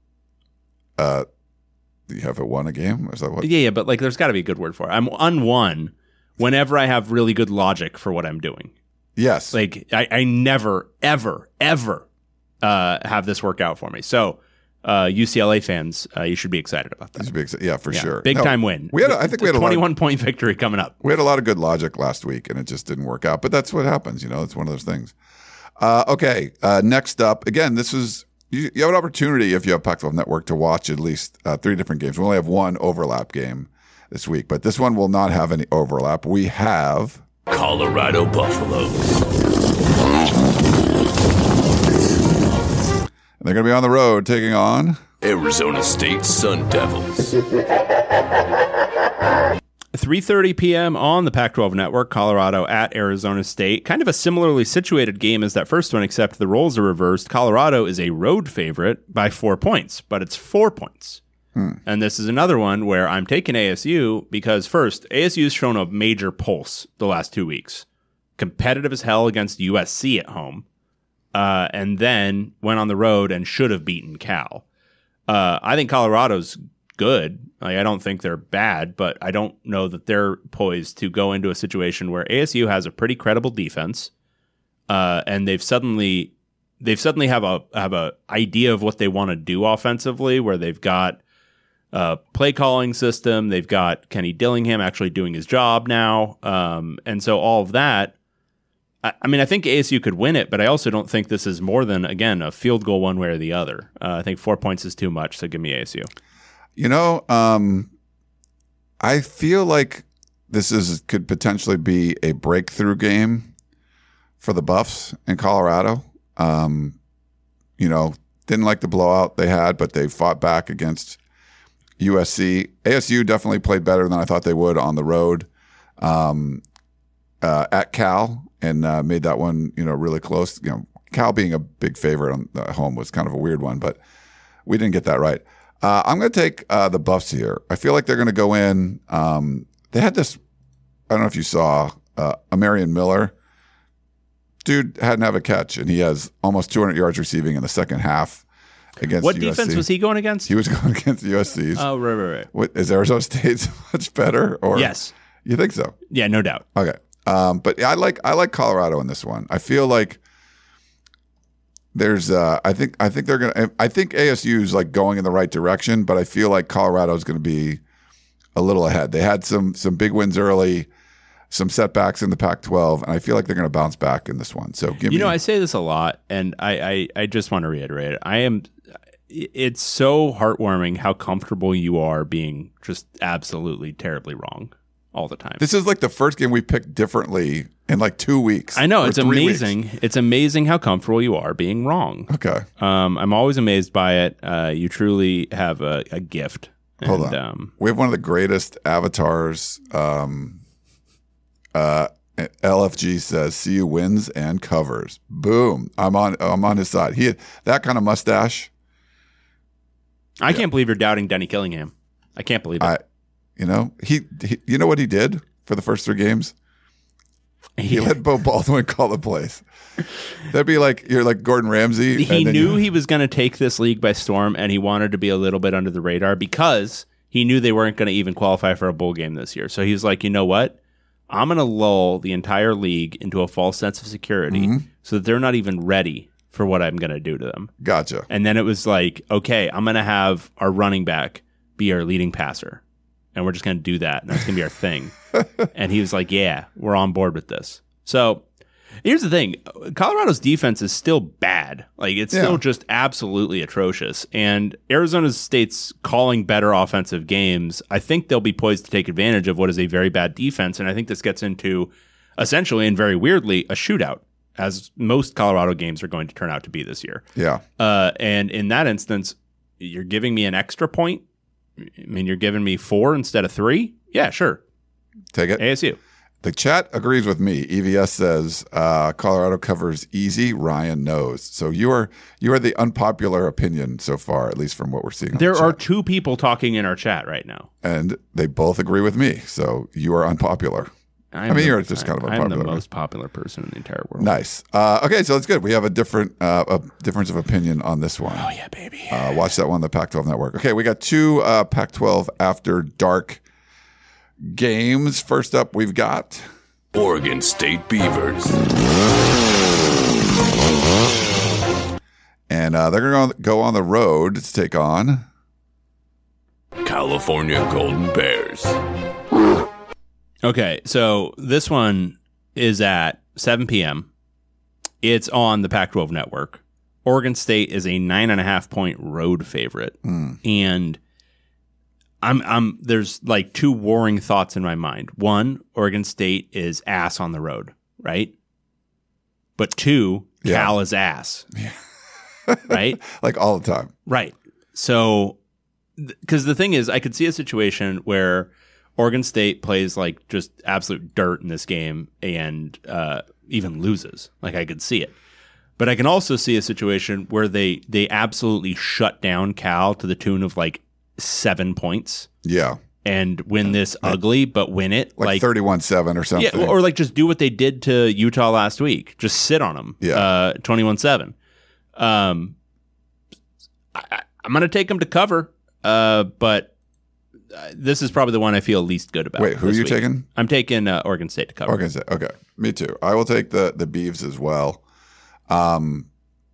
You haven't won a game? Is that what? Yeah, but like there's got to be a good word for it. I'm unwon whenever I have really good logic for what I'm doing. Yes. Like I never, ever, ever have this work out for me. So UCLA fans, you should be excited about that. Yeah, for sure. Big time win. I think we had a 21-point victory coming up. We had a lot of good logic last week, and it just didn't work out. But that's what happens. You know, it's one of those things. Okay, next up, again, this is you have an opportunity if you have Pac-12 Network to watch at least 3 different games. We only have one overlap game this week, but this one will not have any overlap. We have Colorado Buffaloes. And they're going to be on the road taking on Arizona State Sun Devils. 3:30 p.m. on the Pac-12 Network, Colorado at Arizona State. Kind of a similarly situated game as that first one, except the roles are reversed. Colorado is a road favorite by 4 points, but it's 4 points. And this is another one where I'm taking ASU because, first, ASU's shown a major pulse the last 2 weeks. Competitive as hell against USC at home. And then went on the road and should have beaten Cal. I think Colorado's good. Like, I don't think they're bad, but I don't know that they're poised to go into a situation where ASU has a pretty credible defense, and they've suddenly have a idea of what they want to do offensively, where they've got play calling system. They've got Kenny Dillingham actually doing his job now. And so all of that, I mean, I think ASU could win it, but I also don't think this is more than, again, a field goal one way or the other. I think 4 points is too much, so give me ASU. You know, I feel like this could potentially be a breakthrough game for the Buffs in Colorado. You know, didn't like the blowout they had, but they fought back against USC. ASU definitely played better than I thought they would on the road at Cal, and made that one, you know, really close. You know, Cal being a big favorite on the home was kind of a weird one, but we didn't get that right. I'm going to take the Buffs here. I feel like they're going to go in. They had this, I don't know if you saw, Amarian Miller. Dude hadn't have a catch, and he has almost 200 yards receiving in the second half against What USC. defense was he going against? He was going against USC's. Oh, right. What, is Arizona State so much better? Or Yes. You think so? Yeah, no doubt. Okay. But yeah, I like Colorado in this one. I feel like there's I think they're gonna. I think ASU is like going in the right direction, but I feel like Colorado is going to be a little ahead. They had some big wins early, some setbacks in the Pac-12, and I feel like they're going to bounce back in this one. So give me. You know, I say this a lot, and I just want to reiterate it. It's so heartwarming how comfortable you are being just absolutely terribly wrong all the time. This is like the first game we picked differently in like 2 weeks. I know, or it's 3 weeks. amazing. It's amazing how comfortable you are being wrong. Okay. I'm always amazed by it. You truly have a gift. Hold on. We have one of the greatest avatars. LFG says CU wins and covers. Boom. I'm on his side. He had that kind of mustache. I can't believe you're doubting Denny Killingham. I can't believe it. You know, he you know what he did for the first 3 games? He let Bo Baldwin call the plays. That'd be like you're like Gordon Ramsay. He knew he was going to take this league by storm, and he wanted to be a little bit under the radar because he knew they weren't going to even qualify for a bowl game this year. So he was like, you know what? I'm going to lull the entire league into a false sense of security so that they're not even ready for what I'm going to do to them. Gotcha. And then it was like, okay, I'm going to have our running back be our leading passer. And we're just going to do that. And that's going to be our thing. And he was like, yeah, we're on board with this. So here's the thing. Colorado's defense is still bad. Like, it's still just absolutely atrocious. And Arizona State's calling better offensive games. I think they'll be poised to take advantage of what is a very bad defense. And I think this gets into, essentially and very weirdly, a shootout, as most Colorado games are going to turn out to be this year. Yeah. And in that instance, you're giving me an extra point. I mean, you're giving me 4 instead of 3? Yeah, sure. Take it. ASU. The chat agrees with me. EVS says Colorado covers easy. Ryan knows. So you are the unpopular opinion so far, at least from what we're seeing. There are 2 people talking in our chat right now, and they both agree with me. So you are unpopular. You're just kind of unpopular. I'm the most popular person in the entire world. Nice. Okay, so that's good. We have a difference of opinion on this one. Oh, yeah, baby. Watch that one on the Pac-12 Network. Okay, we got 2 Pac-12 After Dark games. First up, we've got Oregon State Beavers. And they're going to go on the road to take on California Golden Bears. Okay, so this one is at 7 p.m. It's on the Pac-12 Network. Oregon State is a 9.5-point road favorite, and I'm there's like 2 warring thoughts in my mind. 1, Oregon State is ass on the road, right? But 2, Cal is ass, right? Like all the time, right? So, because the thing is, I could see a situation where Oregon State plays like just absolute dirt in this game and even loses. Like, I could see it. But I can also see a situation where they absolutely shut down Cal to the tune of like 7 points. Yeah. And win this ugly, but win it. Like 31-7 or something. Yeah, or like just do what they did to Utah last week. Just sit on them. Yeah. 21-7. I'm going to take them to cover, but this is probably the one I feel least good about. Wait, who are you taking? I'm taking Oregon State to cover. Oregon State. Okay, me too. I will take the Beavs as well.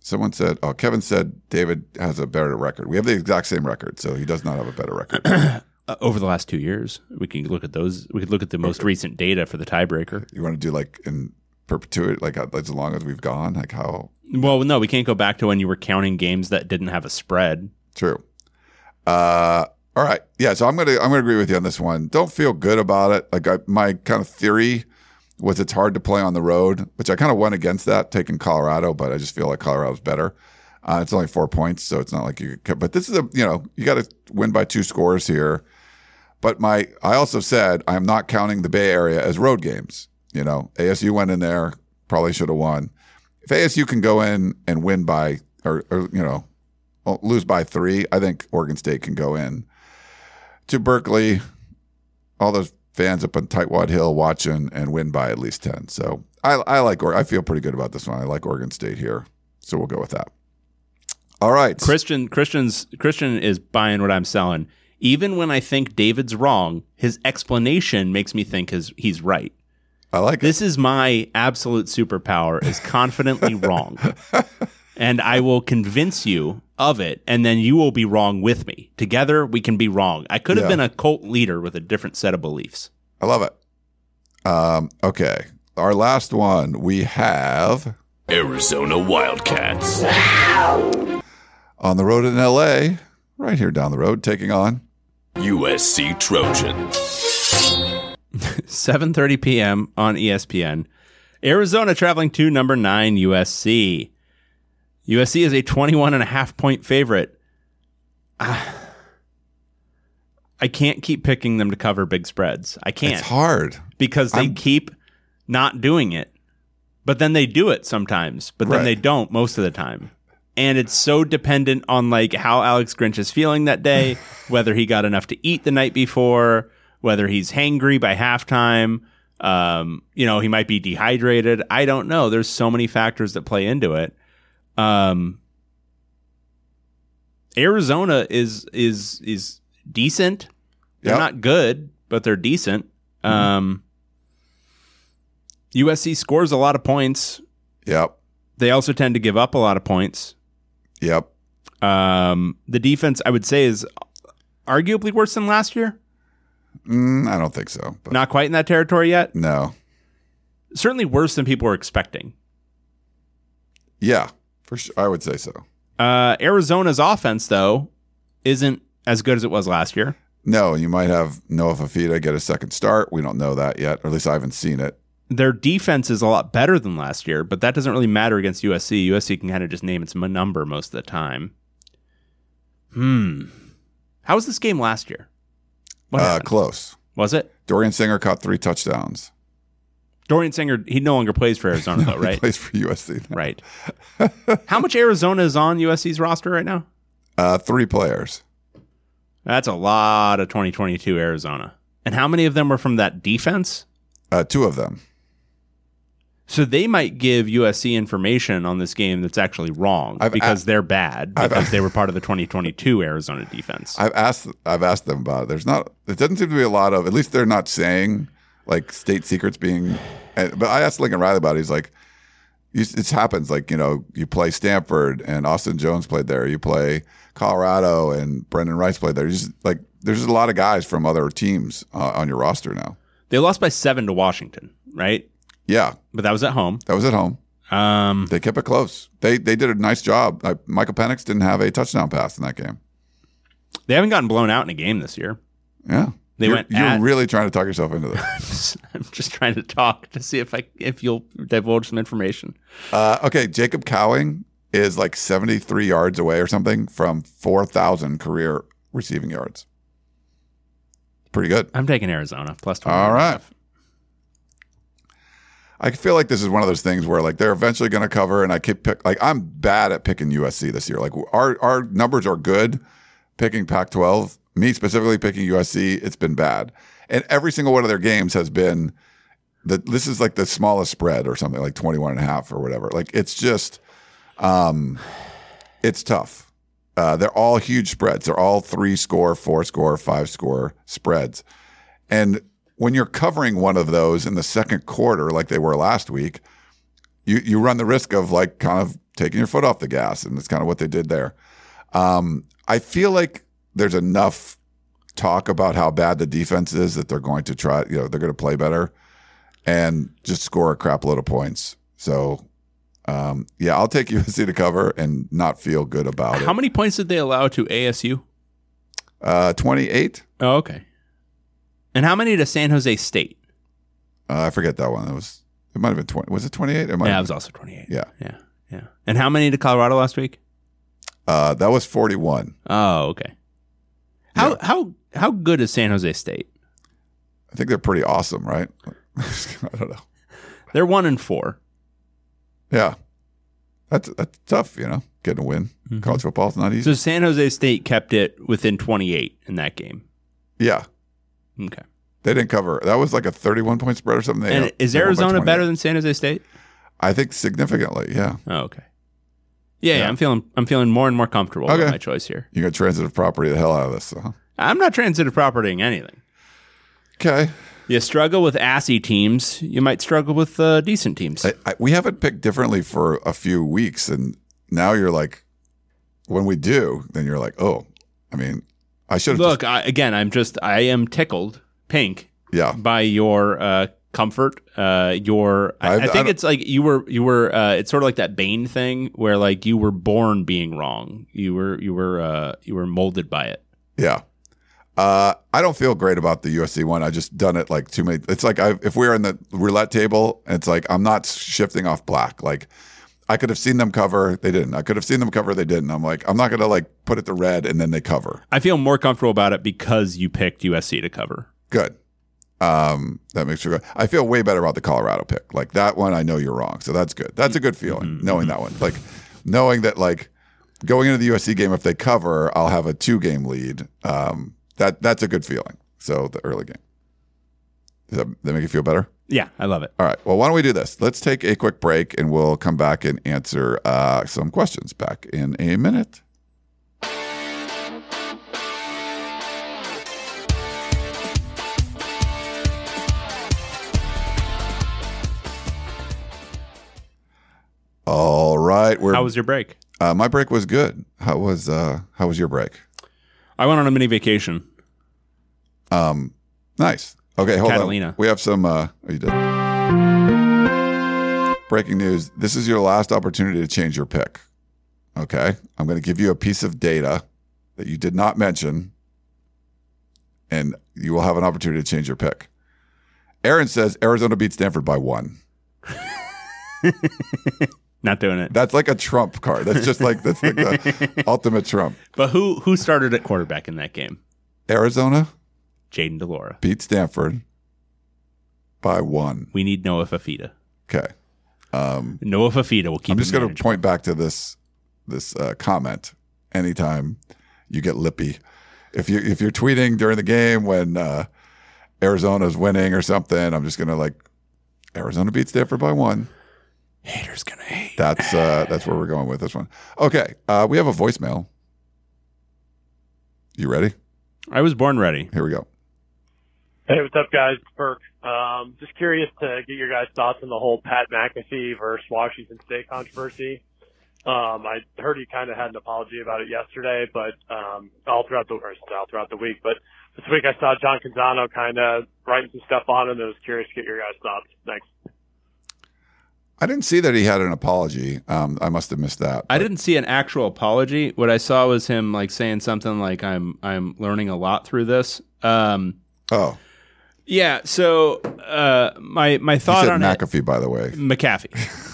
Someone said, Kevin said David has a better record. We have the exact same record, so he does not have a better record. Over the last 2 years, we can look at those. We could look at the most recent data for the tiebreaker. You want to do like in perpetuity, like as long as we've gone, like how? Well, no, we can't go back to when you were counting games that didn't have a spread. True. All right. Yeah. So I'm gonna agree with you on this one. Don't feel good about it. Like my kind of theory was it's hard to play on the road, which I kind of went against that, taking Colorado, but I just feel like Colorado's better. It's only 4 points, so it's not like you could, but this is you got to win by 2 scores here. But I also said I'm not counting the Bay Area as road games. ASU went in there, probably should have won. If ASU can go in and win by, or lose by 3, I think Oregon State can go in to Berkeley, all those fans up on Tightwad Hill watching, and win by at least 10. So I feel pretty good about this one. I like Oregon State here, so we'll go with that. All right, Christian is buying what I'm selling. Even when I think David's wrong, his explanation makes me think he's right. I like this. Is my absolute superpower: is confidently wrong, and I will convince you of it, and then you will be wrong with me. Together, we can be wrong. I could have been a cult leader with a different set of beliefs. I love it. Okay, our last one we have Arizona Wildcats on the road in LA, right here down the road, taking on USC Trojans. 7:30 p.m. on ESPN. Arizona traveling to number 9 USC. USC is a 21.5 point favorite. I can't keep picking them to cover big spreads. I can't. It's hard. Because they keep not doing it. But then they do it sometimes. But then they don't most of the time. And it's so dependent on like how Alex Grinch is feeling that day, whether he got enough to eat the night before, whether he's hangry by halftime. He might be dehydrated. I don't know. There's so many factors that play into it. Arizona is decent. They're not good, but they're decent. USC scores a lot of points. Yep. They also tend to give up a lot of points. Yep. The defense, I would say, is arguably worse than last year. I don't think so. But not quite in that territory yet. No. Certainly worse than people were expecting. Yeah, for sure. I would say so. Arizona's offense, though, isn't as good as it was last year. No, you might have Noah Fafita get a second start. We don't know that yet, or at least I haven't seen it. Their defense is a lot better than last year, but that doesn't really matter against USC. USC can kind of just name its number most of the time. How was this game last year? Close. Was it? Dorian Singer caught 3 touchdowns. Dorian Singer, he no longer plays for Arizona, though, right? He plays for USC now. Right. How much Arizona is on USC's roster right now? 3 players. That's a lot of 2022 Arizona. And how many of them were from that defense? 2 of them. So they might give USC information on this game that's actually wrong because they're bad because they were part of the 2022 Arizona defense. I've asked them about it. There doesn't seem to be a lot of, at least they're not saying like state secrets being, but I asked Lincoln Riley about it. He's like, it happens. Like, you play Stanford and Austin Jones played there. You play Colorado and Brendan Rice played there. There's just a lot of guys from other teams on your roster now. They lost by 7 to Washington, right? Yeah. But that was at home. They kept it close. They did a nice job. Michael Penix didn't have a touchdown pass in that game. They haven't gotten blown out in a game this year. Yeah. You're really trying to talk yourself into this. I'm just trying to talk to see if you'll divulge some information. Okay, Jacob Cowing is like 73 yards away or something from 4,000 career receiving yards. Pretty good. I'm taking Arizona plus 20. All right. I feel like this is one of those things where like they're eventually going to cover, and I'm bad at picking USC this year. Like our numbers are good picking Pac-12. Me specifically picking USC, it's been bad. And every single one of their games has been this is like the smallest spread or something, like 21.5 or whatever. Like it's just it's tough. They're all huge spreads. They're all 3-score, 4-score, 5-score spreads. And when you're covering one of those in the second quarter, like they were last week, you run the risk of like kind of taking your foot off the gas, and that's kind of what they did there. I feel like there's enough talk about how bad the defense is that they're going to try, they're going to play better and just score a crap load of points. So, I'll take USC to cover and not feel good about it. How many points did they allow to ASU? 28. Oh, okay. And how many to San Jose State? I forget that one. It might have been 20. Was it 28? It was also 28. Yeah. And how many to Colorado last week? That was 41. Oh, okay. How good is San Jose State? I think they're pretty awesome, right? I don't know. They're 1-4. Yeah. That's tough, getting a win. Mm-hmm. College football is not easy. So San Jose State kept it within 28 in that game. Yeah. Okay. They didn't cover. That was like a 31-point spread or something. And is Arizona better than San Jose State? I think significantly, yeah. Oh, okay. Yeah. I'm feeling more and more comfortable with my choice here. You got transitive property the hell out of this. Huh? I'm not transitive propertying anything. Okay. You struggle with assy teams. You might struggle with decent teams. We haven't picked differently for a few weeks, and now you're like, when we do, then you're like, oh, I mean, I should have. Look, I am tickled pink. Yeah. By your comfort, I think it's like you were. It's sort of like that Bane thing where like you were born being wrong. You were molded by it. Yeah. I don't feel great about the USC one. I just done it like too many. It's like if we were in the roulette table, it's like I'm not shifting off black. Like I could have seen them cover, they didn't. I could have seen them cover, they didn't. I'm like, I'm not going to like put it to red and then they cover. I feel more comfortable about it because you picked USC to cover. Good. That makes you good. I feel way better about the Colorado pick. Like that one, I know you're wrong, so that's good. That's a good feeling knowing that one. Like knowing that like going into the USC game, if they cover, I'll have a 2-game lead. That's a good feeling. So the early game. Does that make you feel better? Yeah, I love it. All right. Well, why don't we do this? Let's take a quick break and we'll come back and answer some questions back in a minute. All right. How was your break? My break was good. How was your break? I went on a mini vacation. Nice. Okay, hold Catalina. on. We have some. You did. Breaking news. This is your last opportunity to change your pick. Okay, I'm going to give you a piece of data that you did not mention, and you will have an opportunity to change your pick. Aaron says Arizona beat Stanford by 1. Not doing it. That's like a trump card. That's like the ultimate trump. But who started at quarterback in that game? Arizona. Jaden DeLora. Beat Stanford by 1. We need Noah Fafita. Okay. Noah Fafita will keep. I'm just going to point back to this comment. Anytime you get lippy, if you're tweeting during the game when Arizona's winning or something, I'm just going to like Arizona beat Stanford by 1. Haters gonna hate. That's where we're going with this one. Okay, we have a voicemail. You ready? I was born ready. Here we go. Hey, what's up, guys? It's Burke. Just curious to get your guys' thoughts on the whole Pat McAfee versus Washington State controversy. I heard he kind of had an apology about it yesterday, but all throughout the week. But this week I saw John Canzano kind of writing some stuff on him, and I was curious to get your guys' thoughts. Thanks. I didn't see that he had an apology. I must have missed that. I didn't see an actual apology. What I saw was him like saying something like, "I'm learning a lot through this." Oh, yeah. So my thought you said on McAfee, by the way, McAfee.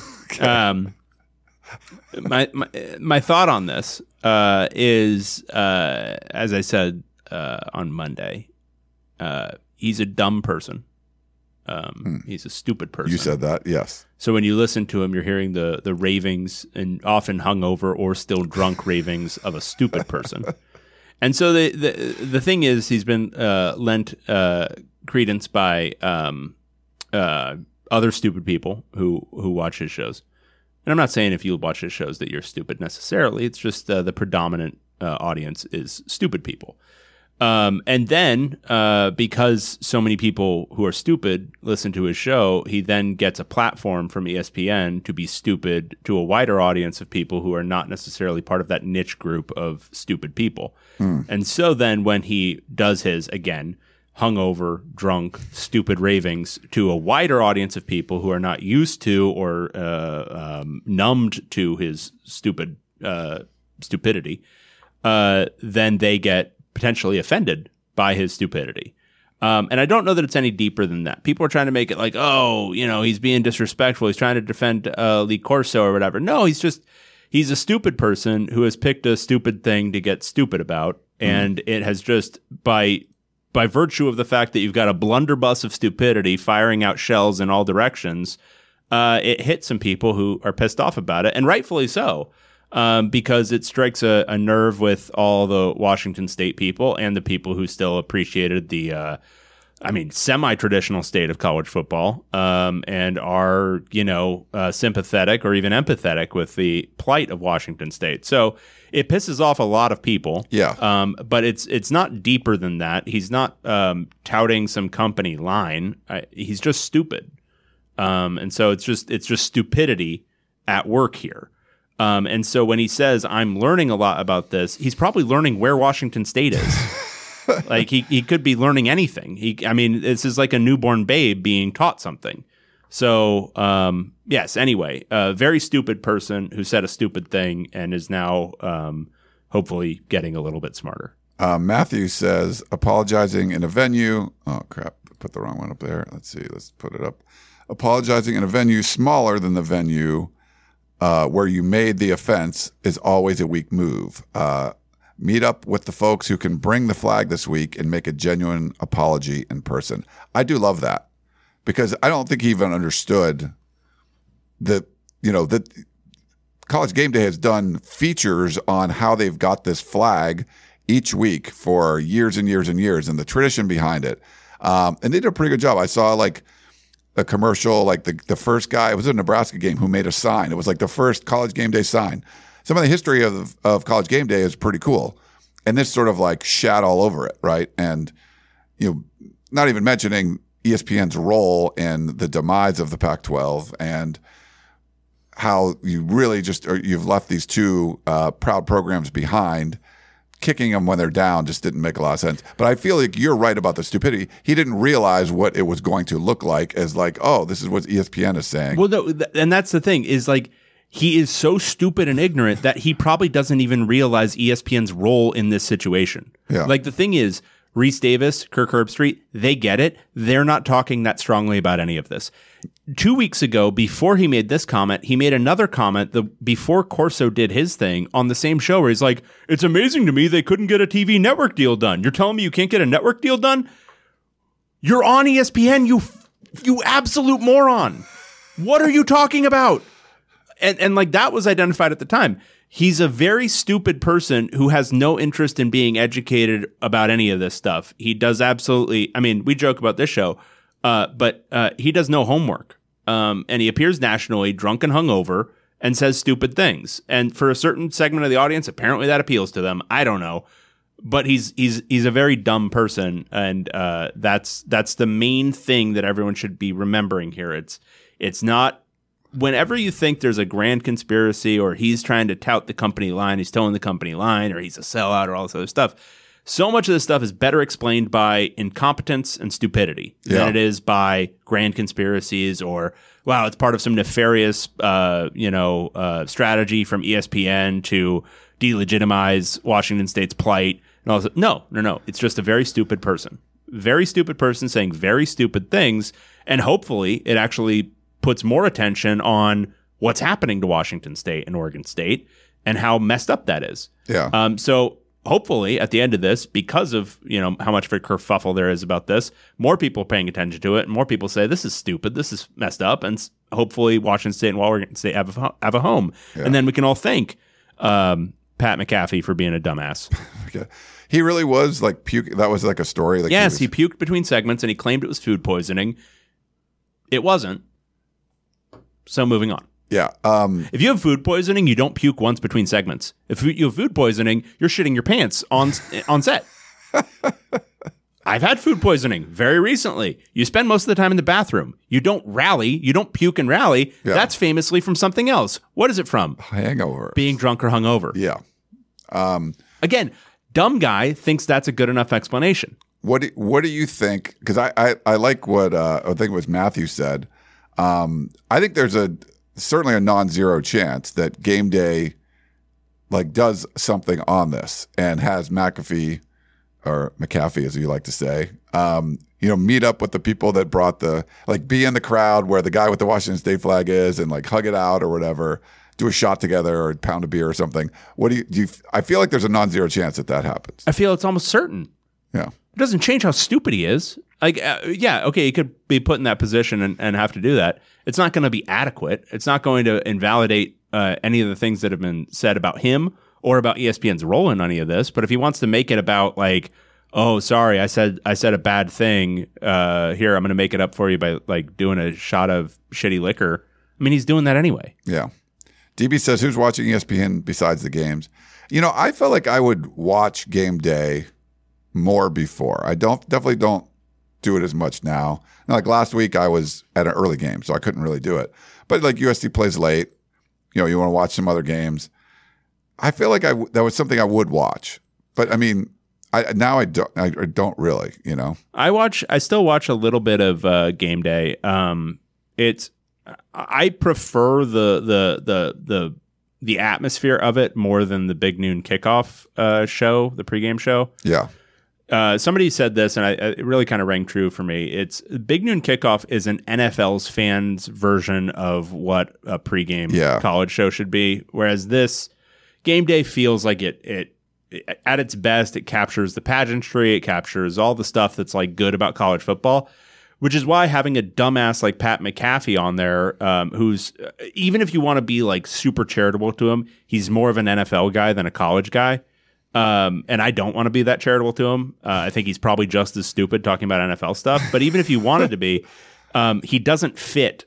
My thought on this is, as I said on Monday, he's a dumb person. He's a stupid person. You said that, yes. So when you listen to him, you're hearing the ravings and often hungover or still drunk ravings of a stupid person. And so the thing is, he's been lent credence by other stupid people who watch his shows. And I'm not saying if you watch his shows that you're stupid necessarily. It's just the predominant audience is stupid people. And then, because so many people who are stupid listen to his show, he then gets a platform from ESPN to be stupid to a wider audience of people who are not necessarily part of that niche group of stupid people. And so then when he does his, again, hungover, drunk, stupid ravings to a wider audience of people who are not used to or numbed to his stupidity, then they get potentially offended by his stupidity. And I don't know that it's any deeper than that. People are trying to make it like, oh, he's being disrespectful. He's trying to defend Lee Corso or whatever. No, he's a stupid person who has picked a stupid thing to get stupid about. And it has just, by virtue of the fact that you've got a blunderbuss of stupidity firing out shells in all directions, it hit some people who are pissed off about it, and rightfully so. Because it strikes a nerve with all the Washington State people and the people who still appreciated the, semi-traditional state of college football, and are, sympathetic or even empathetic with the plight of Washington State. So it pisses off a lot of people. Yeah. But it's not deeper than that. He's not touting some company line. He's just stupid. And so it's just stupidity at work here. And so when he says, I'm learning a lot about this, he's probably learning where Washington State is. Like he could be learning anything. This is like a newborn babe being taught something. So, yes, anyway, a very stupid person who said a stupid thing and is now hopefully getting a little bit smarter. Matthew says, apologizing in a venue. Oh, crap. Put the wrong one up there. Let's see. Let's put it up. Apologizing in a venue smaller than the venue where you made the offense is always a weak move. Meet up with the folks who can bring the flag this week and make a genuine apology in person. I do love that because I don't think he even understood that College Game Day has done features on how they've got this flag each week for years and years and years and the tradition behind it. And they did a pretty good job. I saw like a commercial, like the first guy, it was a Nebraska game, who made a sign. It was like the first College Game Day sign. Some of the history of College Game Day is pretty cool. And this sort of like shat all over it, right? And, not even mentioning ESPN's role in the demise of the Pac-12 and how you really you've left these two proud programs behind. Kicking them when they're down just didn't make a lot of sense. But I feel like you're right about the stupidity. He didn't realize what it was going to look like as like, oh, this is what ESPN is saying. Well, no, and that's the thing is like he is so stupid and ignorant that he probably doesn't even realize ESPN's role in this situation. Yeah. Like the thing is, Reese Davis, Kirk Herbstreit, they get it. They're not talking that strongly about any of this. 2 weeks ago, before he made this comment, he made another comment before Corso did his thing on the same show where he's like, it's amazing to me they couldn't get a TV network deal done. You're telling me you can't get a network deal done? You're on ESPN, you absolute moron. What are you talking about? And like that was identified at the time. He's a very stupid person who has no interest in being educated about any of this stuff. He does absolutely, we joke about this show, but he does no homework. And he appears nationally drunk and hungover and says stupid things. And for a certain segment of the audience, apparently that appeals to them. I don't know. But he's a very dumb person. And that's the main thing that everyone should be remembering here. It's not, whenever you think there's a grand conspiracy or he's trying to tout the company line, he's towing the company line, or he's a sellout or all this other stuff, so much of this stuff is better explained by incompetence and stupidity than it is by grand conspiracies or, wow, it's part of some nefarious, strategy from ESPN to delegitimize Washington State's plight. And all this. No. It's just a very stupid person saying very stupid things. And hopefully it actually puts more attention on what's happening to Washington State and Oregon State and how messed up that is. Yeah. So hopefully at the end of this, because of, how much of a kerfuffle there is about this, more people paying attention to it and more people say, this is stupid, this is messed up. And hopefully Washington State and Oregon State have a home. Yeah. And then we can all thank Pat McAfee for being a dumbass. Okay. He really was like puke. That was like a story. Like yes, he puked between segments and he claimed it was food poisoning. It wasn't. So moving on. Yeah. If you have food poisoning, you don't puke once between segments. If you have food poisoning, you're shitting your pants on set. I've had food poisoning very recently. You spend most of the time in the bathroom. You don't rally. You don't puke and rally. Yeah. That's famously from something else. What is it from? Hangover. Being drunk or hungover. Yeah. Again, dumb guy thinks that's a good enough explanation. What do you think? Because I like what I think it was Matthew said. I think there's certainly a non-zero chance that Game Day like does something on this and has McAfee, or McAfee as you like to say, meet up with the people that brought be in the crowd where the guy with the Washington State flag is and like hug it out or whatever, do a shot together or pound a beer or something. What do you I feel like there's a non-zero chance that happens. I feel it's almost certain. Yeah. It doesn't change how stupid he is. Like, okay, he could be put in that position and have to do that. It's not going to be adequate. It's not going to invalidate any of the things that have been said about him or about ESPN's role in any of this. But if he wants to make it about like, oh, sorry, I said a bad thing. Here, I'm going to make it up for you by like doing a shot of shitty liquor. I mean, he's doing that anyway. Yeah. DB says, who's watching ESPN besides the games? I felt like I would watch Game Day more before. I definitely don't do it as much now. Like last week, I was at an early game, so I couldn't really do it. But like USC plays late, you want to watch some other games. I feel like that was something I would watch. But I mean, I don't really. I still watch a little bit of Game Day. I prefer the atmosphere of it more than the Big Noon Kickoff show, the pregame show. Yeah. Somebody said this, and it really kind of rang true for me. It's Big Noon Kickoff is an NFL's fans version of what a pregame college show should be, whereas this Game Day feels like it at its best. It captures the pageantry, it captures all the stuff that's like good about college football, which is why having a dumbass like Pat McAfee on there, who's even if you want to be like super charitable to him, he's more of an NFL guy than a college guy. And I don't want to be that charitable to him. I think he's probably just as stupid talking about NFL stuff. But even if he wanted to be, he doesn't fit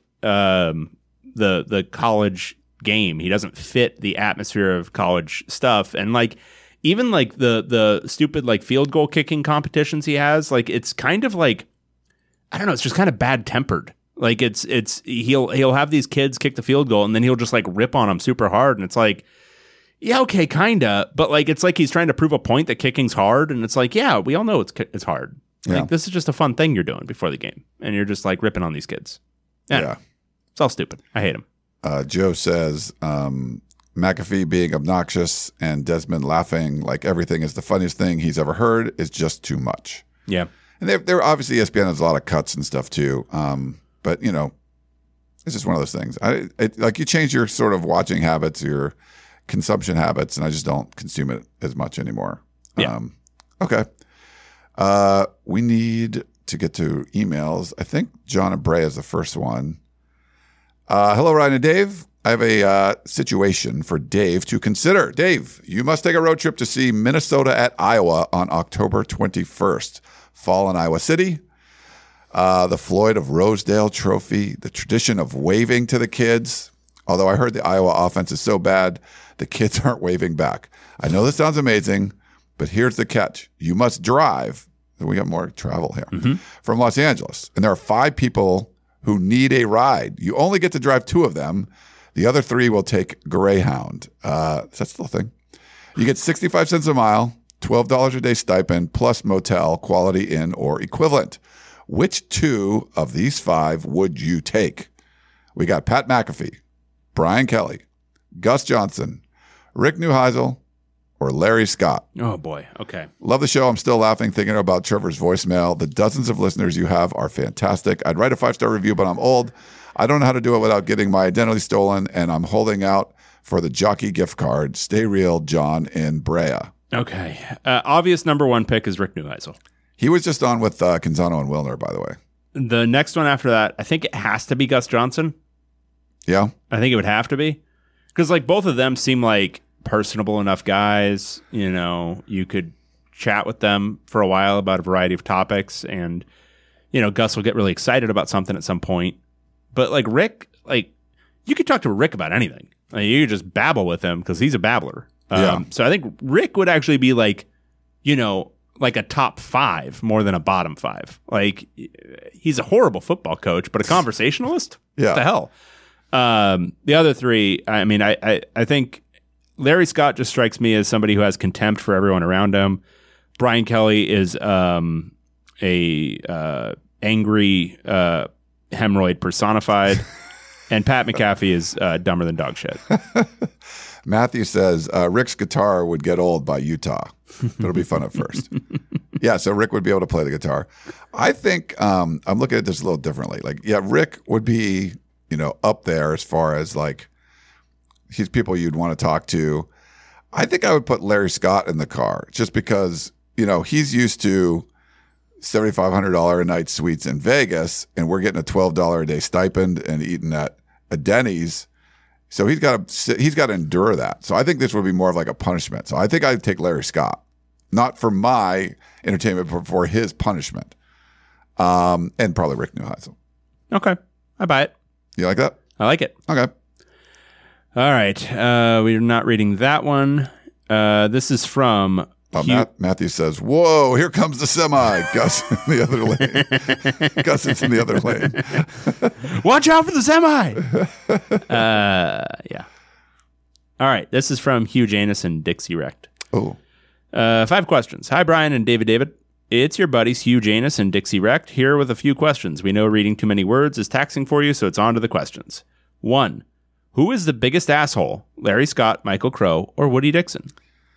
the college game. He doesn't fit the atmosphere of college stuff. And like even like the stupid like field goal kicking competitions he has, like it's kind of like, I don't know, it's just kind of bad tempered. Like he'll have these kids kick the field goal and then he'll just like rip on them super hard, and it's like, yeah, okay, kinda, but like it's like he's trying to prove a point that kicking's hard, and it's like, yeah, we all know it's hard. Yeah. Like this is just a fun thing you're doing before the game, and you're just like ripping on these kids. Yeah, it's all stupid. I hate him. Joe says McAfee being obnoxious and Desmond laughing like everything is the funniest thing he's ever heard is just too much. Yeah, and they're obviously ESPN has a lot of cuts and stuff too. But it's just one of those things. Like you change your sort of watching habits, your consumption habits, and I just don't consume it as much anymore. Yeah. Okay. We need to get to emails. I think John Abrea is the first one. Hello, Ryan and Dave. I have a situation for Dave to consider. Dave, you must take a road trip to see Minnesota at Iowa on October 21st. Fall in Iowa City. The Floyd of Rosedale Trophy, the tradition of waving to the kids. Although I heard the Iowa offense is so bad, the kids aren't waving back. I know this sounds amazing, but here's the catch. You must drive. We got more travel here. From Los Angeles. And there are 5 people who need a ride. You only get to drive 2 of them. The other 3 will take Greyhound. That's still a thing. You get 65 cents a mile, $12 a day stipend, plus motel, Quality Inn, or equivalent. Which 2 of these 5 would you take? We got Pat McAfee, Brian Kelly, Gus Johnson, Rick Neuheisel, or Larry Scott. Oh, boy. Okay. Love the show. I'm still laughing thinking about Trevor's voicemail. The dozens of listeners you have are fantastic. I'd write a 5-star review, but I'm old. I don't know how to do it without getting my identity stolen, and I'm holding out for the Jockey gift card. Stay real, John in Brea. Okay. Obvious number 1 pick is Rick Neuheisel. He was just on with Canzano and Wilner, by the way. The next one after that, I think it has to be Gus Johnson. Yeah? I think it would have to be. Because like both of them seem like personable enough guys. You could chat with them for a while about a variety of topics, and Gus will get really excited about something at some point. But like Rick, like you could talk to Rick about anything. Like, you could just babble with him because he's a babbler. Yeah. So I think Rick would actually be like, like a top 5 more than a bottom 5. Like, he's a horrible football coach, but a conversationalist? Yeah. What the hell? The other 3, I mean, I think Larry Scott just strikes me as somebody who has contempt for everyone around him. Brian Kelly is a angry hemorrhoid personified, and Pat McAfee is dumber than dog shit. Matthew says Rick's guitar would get old by Utah. It'll be fun at first. Yeah, so Rick would be able to play the guitar. I think I'm looking at this a little differently. Like, yeah, Rick would be, up there as far as like he's people you'd want to talk to. I think I would put Larry Scott in the car just because, he's used to $7,500 a night suites in Vegas, and we're getting a $12 a day stipend and eating at a Denny's. So he's got to endure that. So I think this would be more of like a punishment. So I think I'd take Larry Scott, not for my entertainment, but for his punishment. And probably Rick Neuheisel. Okay, I buy it. You like that? I like it. Okay. All right, we're not reading that one. This is from Matthew says, "Whoa, here comes the semi." Gus in the other lane. Gus is in the other lane. Watch out for the semi. Yeah. All right. This is from Hugh Janus and Dixie Wrecked. Oh. 5 questions. Hi, Brian and David. It's your buddies Hugh Janus and Dixie Wrecked here with a few questions. We know reading too many words is taxing for you, so it's on to the questions. 1. Who is the biggest asshole? Larry Scott, Michael Crow, or Woody Dixon?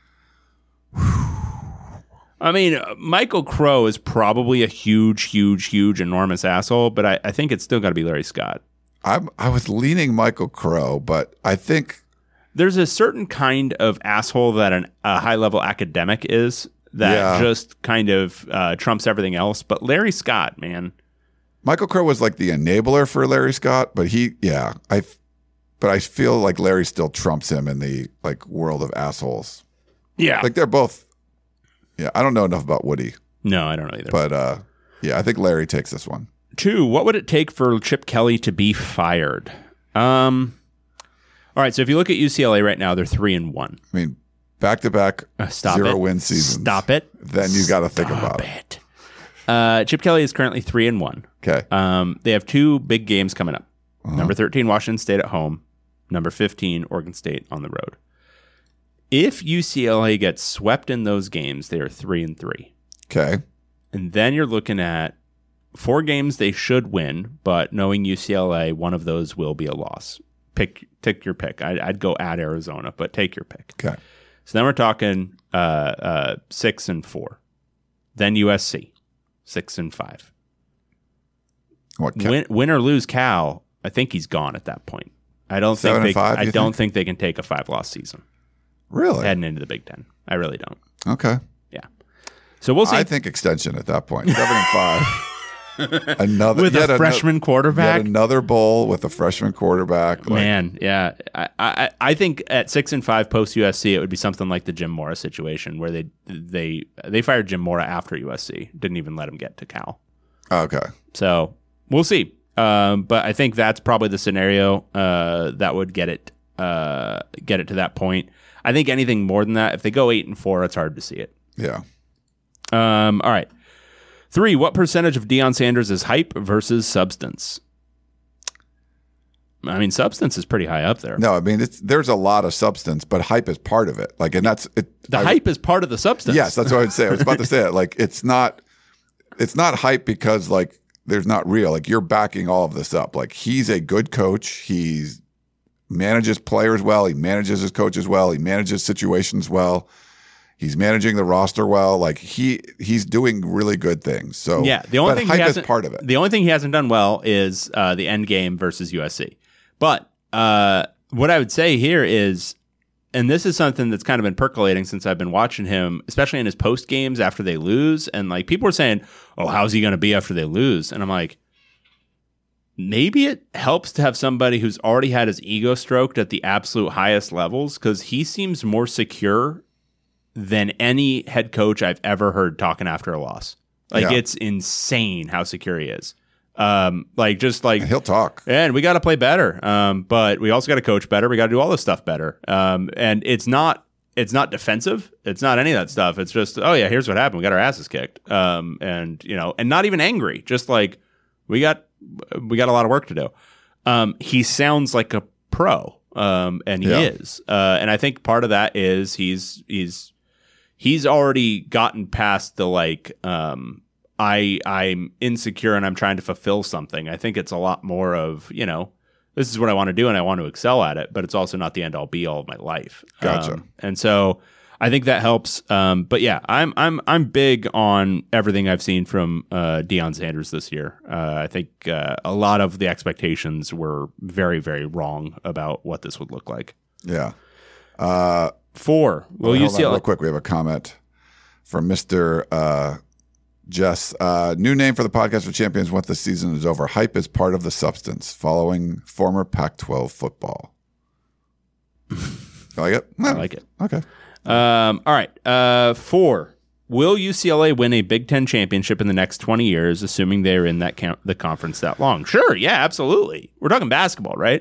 I mean, Michael Crow is probably a huge, enormous asshole, but I think it's still got to be Larry Scott. I was leaning Michael Crow, but I think there's a certain kind of asshole that a high-level academic is that just kind of trumps everything else. But Larry Scott, man. Michael Crow was like the enabler for Larry Scott, but I feel like Larry still trumps him in the like world of assholes. Yeah. Like they're both. Yeah, I don't know enough about Woody. No, I don't know either. But I think Larry takes this one. 2, what would it take for Chip Kelly to be fired? All right, so if you look at UCLA right now, they're 3-1. I mean, back-to-back 0-win seasons. Stop it. Then you got to think about it. Chip Kelly is currently 3-1. Okay. They have 2 big games coming up. Number 13, Washington State at home. Number 15, Oregon State on the road. If UCLA gets swept in those games, they are 3-3. Okay. And then you're looking at 4 games they should win, but knowing UCLA, one of those will be a loss. Take your pick. I'd go at Arizona, but take your pick. Okay. So then we're talking 6-4. Then USC, 6-5. Win or lose Cal, I think he's gone at that point. I don't think they can take a 5-loss season. Really? Heading into the Big Ten. I really don't. Okay. Yeah. So we'll see. I think extension at that point. 7-5. Another with a freshman quarterback. Yet another bowl with a freshman quarterback. Man, yeah. I think at 6-5 post USC, it would be something like the Jim Mora situation where they fired Jim Mora after USC. Didn't even let him get to Cal. Okay. So we'll see. But I think that's probably the scenario that would get it to that point. I think anything more than that, if they go 8-4, it's hard to see it. Yeah. All right. 3, what percentage of Deion Sanders is hype versus substance? I mean, substance is pretty high up there. No, I mean, there's a lot of substance, but hype is part of it. Like, and that's it. Hype is part of the substance. Yes, that's what I would say. I was about to say it. Like, it's not hype because like there's not real. Like, you're backing all of this up. Like, he's a good coach. He manages players well. He manages his coaches well. He manages situations well. He's managing the roster well. Like he's doing really good things. So yeah, the only thing hype is part of it. The only thing he hasn't done well is the end game versus USC. But what I would say here is, and this is something that's kind of been percolating since I've been watching him, especially in his post games after they lose, and like people are saying, "Oh, how's he going to be after they lose?" And I'm like, maybe it helps to have somebody who's already had his ego stroked at the absolute highest levels because he seems more secure than any head coach I've ever heard talking after a loss. Like it's insane how secure he is. He'll talk. And we got to play better. But we also got to coach better. We got to do all this stuff better. And it's not it's not defensive. It's not any of that stuff. It's just, oh yeah, here's what happened. We got our asses kicked. And not even angry. Just like we got a lot of work to do. He sounds like a pro. And he is. And I think part of that is he's already gotten past the like, I'm insecure and I'm trying to fulfill something. I think it's a lot more of, this is what I want to do and I want to excel at it, but it's also not the end all be all of my life. Gotcha. And so I think that helps. But yeah, I'm big on everything I've seen from Deion Sanders this year. I think a lot of the expectations were very, very wrong about what this would look like. Yeah. 4. Will you see real quick? We have a comment from Mr. Jess. New name for the podcast for champions once the season is over. Hype is part of the substance. Following former Pac-12 football. You like it? I like it. Okay. All right. 4. Will UCLA win a Big Ten championship in the next 20 years, assuming they're in the conference that long? Sure. Yeah, absolutely. We're talking basketball, right?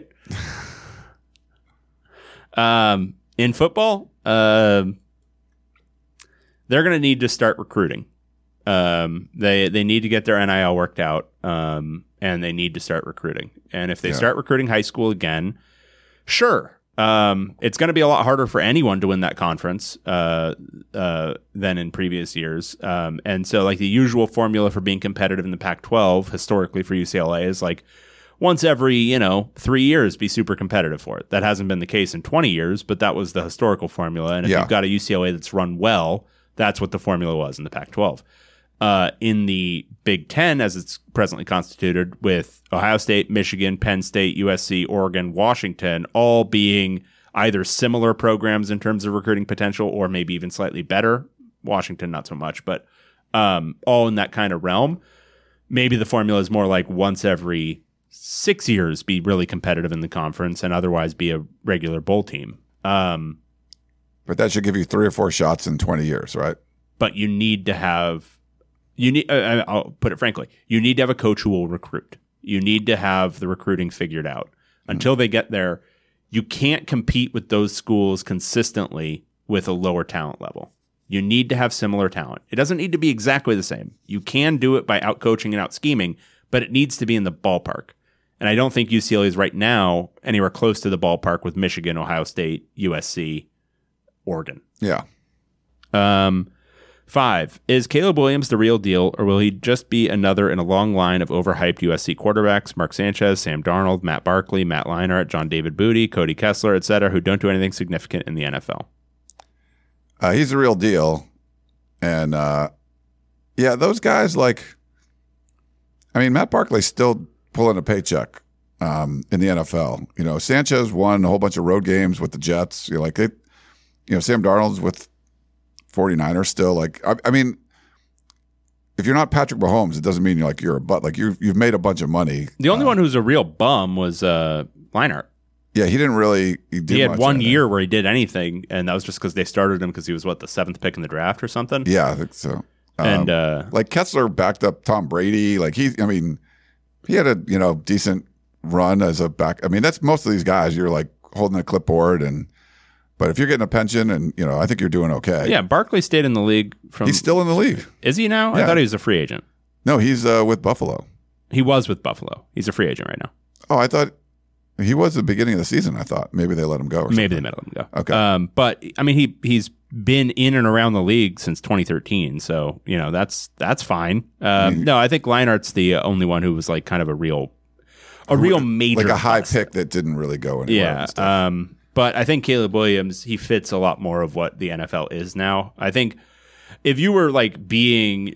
In football, they're going to need to start recruiting. They need to get their NIL worked out, and they need to start recruiting. And if they start recruiting high school again, sure. It's going to be a lot harder for anyone to win that conference than in previous years. And so like the usual formula for being competitive in the Pac-12 historically for UCLA is like once every, 3 years be super competitive for it. That hasn't been the case in 20 years, but that was the historical formula. And if you've got a UCLA that's run well, that's what the formula was in the Pac-12. In the Big Ten, as it's presently constituted, with Ohio State, Michigan, Penn State, USC, Oregon, Washington, all being either similar programs in terms of recruiting potential or maybe even slightly better. Washington, not so much, but all in that kind of realm. Maybe the formula is more like once every 6 years be really competitive in the conference and otherwise be a regular bowl team. But that should give you 3 or 4 shots in 20 years, right? But you need to have... I'll put it frankly, you need to have a coach who will recruit. You need to have the recruiting figured out. Until they get there, you can't compete with those schools consistently with a lower talent level. You need to have similar talent. It doesn't need to be exactly the same. You can do it by out-coaching and out-scheming, but it needs to be in the ballpark. And I don't think UCLA is right now anywhere close to the ballpark with Michigan, Ohio State, USC, Oregon. Yeah. 5. Is Caleb Williams the real deal, or will he just be another in a long line of overhyped USC quarterbacks, Mark Sanchez, Sam Darnold, Matt Barkley, Matt Leinart, John David Booty, Cody Kessler, etc., who don't do anything significant in the NFL? He's the real deal. And, those guys, Matt Barkley's still pulling a paycheck in the NFL. Sanchez won a whole bunch of road games with the Jets. Sam Darnold's with 49ers still. If you're not Patrick Mahomes, it doesn't mean you're a butt. You've made a bunch of money. The only one who's a real bum was Leinart. Yeah, he didn't really. He had 1 year where he did anything, and that was just because they started him because he was the 7th pick in the draft or something. Yeah, I think so. And Kessler backed up Tom Brady. He had a decent run as a back. That's most of these guys. You're holding a clipboard But if you're getting a pension and, I think you're doing okay. Yeah, Barkley stayed in the league He's still in the league. Is he now? Yeah. I thought he was a free agent. No, he's with Buffalo. He was with Buffalo. He's a free agent right now. Oh, I thought he was at the beginning of the season, I thought. Maybe they let him go or Maybe something. they let him go. Okay. But, he's been in and around the league since 2013, so, that's fine. No, I think Leinart's the only one who was kind of a real major a high bust. pick that didn't really go anywhere. Yeah. And stuff. But I think Caleb Williams, he fits a lot more of what the NFL is now. I think if you were being,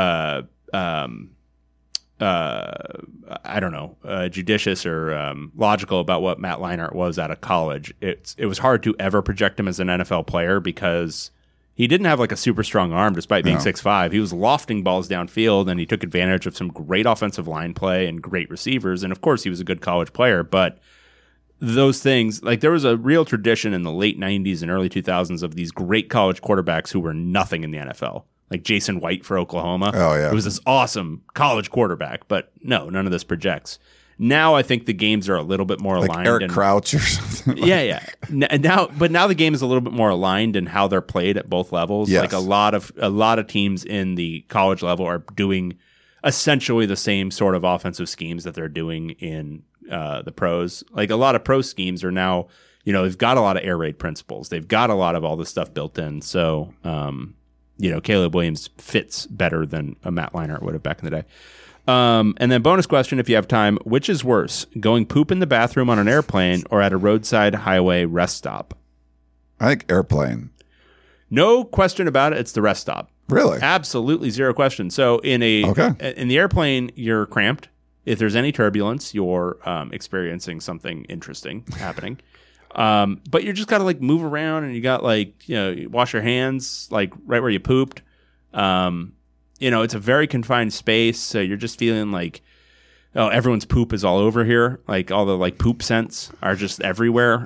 judicious or logical about what Matt Leinart was out of college, it was hard to ever project him as an NFL player because he didn't have a super strong arm despite being 6'5". He was lofting balls downfield, and he took advantage of some great offensive line play and great receivers. And of course, he was a good college player, but those things, there was a real tradition in the late 90s and early 2000s of these great college quarterbacks who were nothing in the NFL, like Jason White for Oklahoma. Oh, yeah. It was this awesome college quarterback, but no, none of this projects. Now I think the games are a little bit more like aligned. Eric Crouch or something. Yeah. Now the game is a little bit more aligned in how they're played at both levels. Yes. Like a lot of teams in the college level are doing essentially the same sort of offensive schemes that they're doing in the pros. Like a lot of pro schemes are now, they've got a lot of air raid principles. They've got a lot of all this stuff built in. So, Caleb Williams fits better than a Matt Leinart would have back in the day. And then bonus question, if you have time, which is worse, going poop in the bathroom on an airplane or at a roadside highway rest stop? I think airplane. No question about it. It's the rest stop. Really? Absolutely zero question. So in the airplane, you're cramped. If there's any turbulence, you're experiencing something interesting happening. But you just got to like move around, and you got you wash your hands like right where you pooped. It's a very confined space, so you're just feeling like, oh, everyone's poop is all over here. Like all the like poop scents are just everywhere.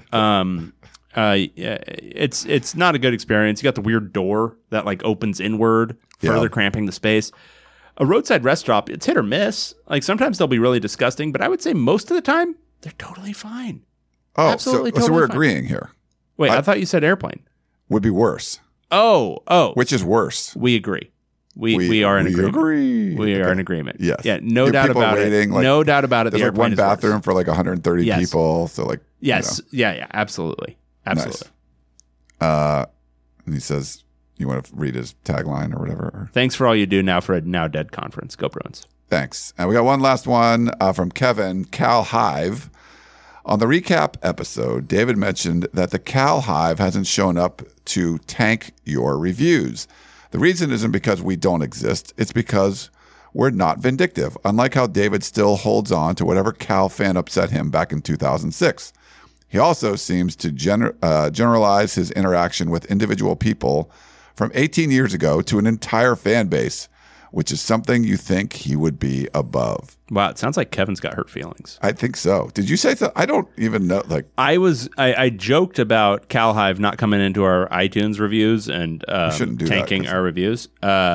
It's not a good experience. You got the weird door that like opens inward, further cramping the space. A roadside rest stop, it's hit or miss. Like sometimes they'll be really disgusting, but I would say most of the time they're totally fine. Oh, Absolutely, so totally we're fine. agreeing here. Wait, I thought you said airplane. Would be worse. Oh. Which is worse? We agree. We are in agreement. Agree. We are in agreement. Yes. Yeah, no doubt people about waiting, it. like, No doubt about it. There's The like one airplane is worse. bathroom for like 130 Yes. people. So like, Yes. Yeah. Absolutely. Absolutely. Nice. And he says, you want to read his tagline or whatever? Thanks for all you do now for a now dead conference. Go Bruins. Thanks. And we got one last one from Kevin, Cal Hive. On the recap episode, David mentioned that the Cal Hive hasn't shown up to tank your reviews. The reason isn't because we don't exist. It's because we're not vindictive, unlike how David still holds on to whatever Cal fan upset him back in 2006. He also seems to generalize his interaction with individual people from 18 years ago to an entire fan base, which is something you think he would be above. Wow, it sounds like Kevin's got hurt feelings. I think so. Did you say so? I don't even know. Like, I joked about Cal Hive not coming into our iTunes reviews and shouldn't do tanking that, our reviews.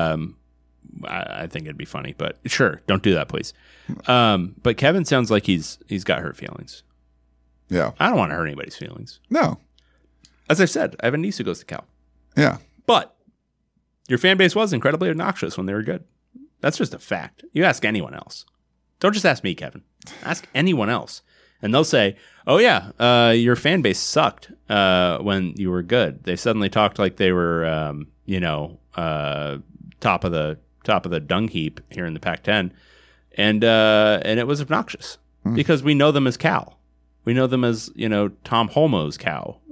I think it'd be funny, but sure, don't do that, please. But Kevin sounds like he's got hurt feelings. Yeah. I don't want to hurt anybody's feelings. No. As I said, I have a niece who goes to Cal. Yeah. But your fan base was incredibly obnoxious when they were good. That's just a fact. You ask anyone else. Don't just ask me, Kevin. Ask anyone else. And they'll say, oh, yeah, your fan base sucked when you were good. They suddenly talked like they were, top of the dung heap here in the Pac-10. And it was obnoxious because we know them as Cal. We know them as, Tom Holmoe's Cal.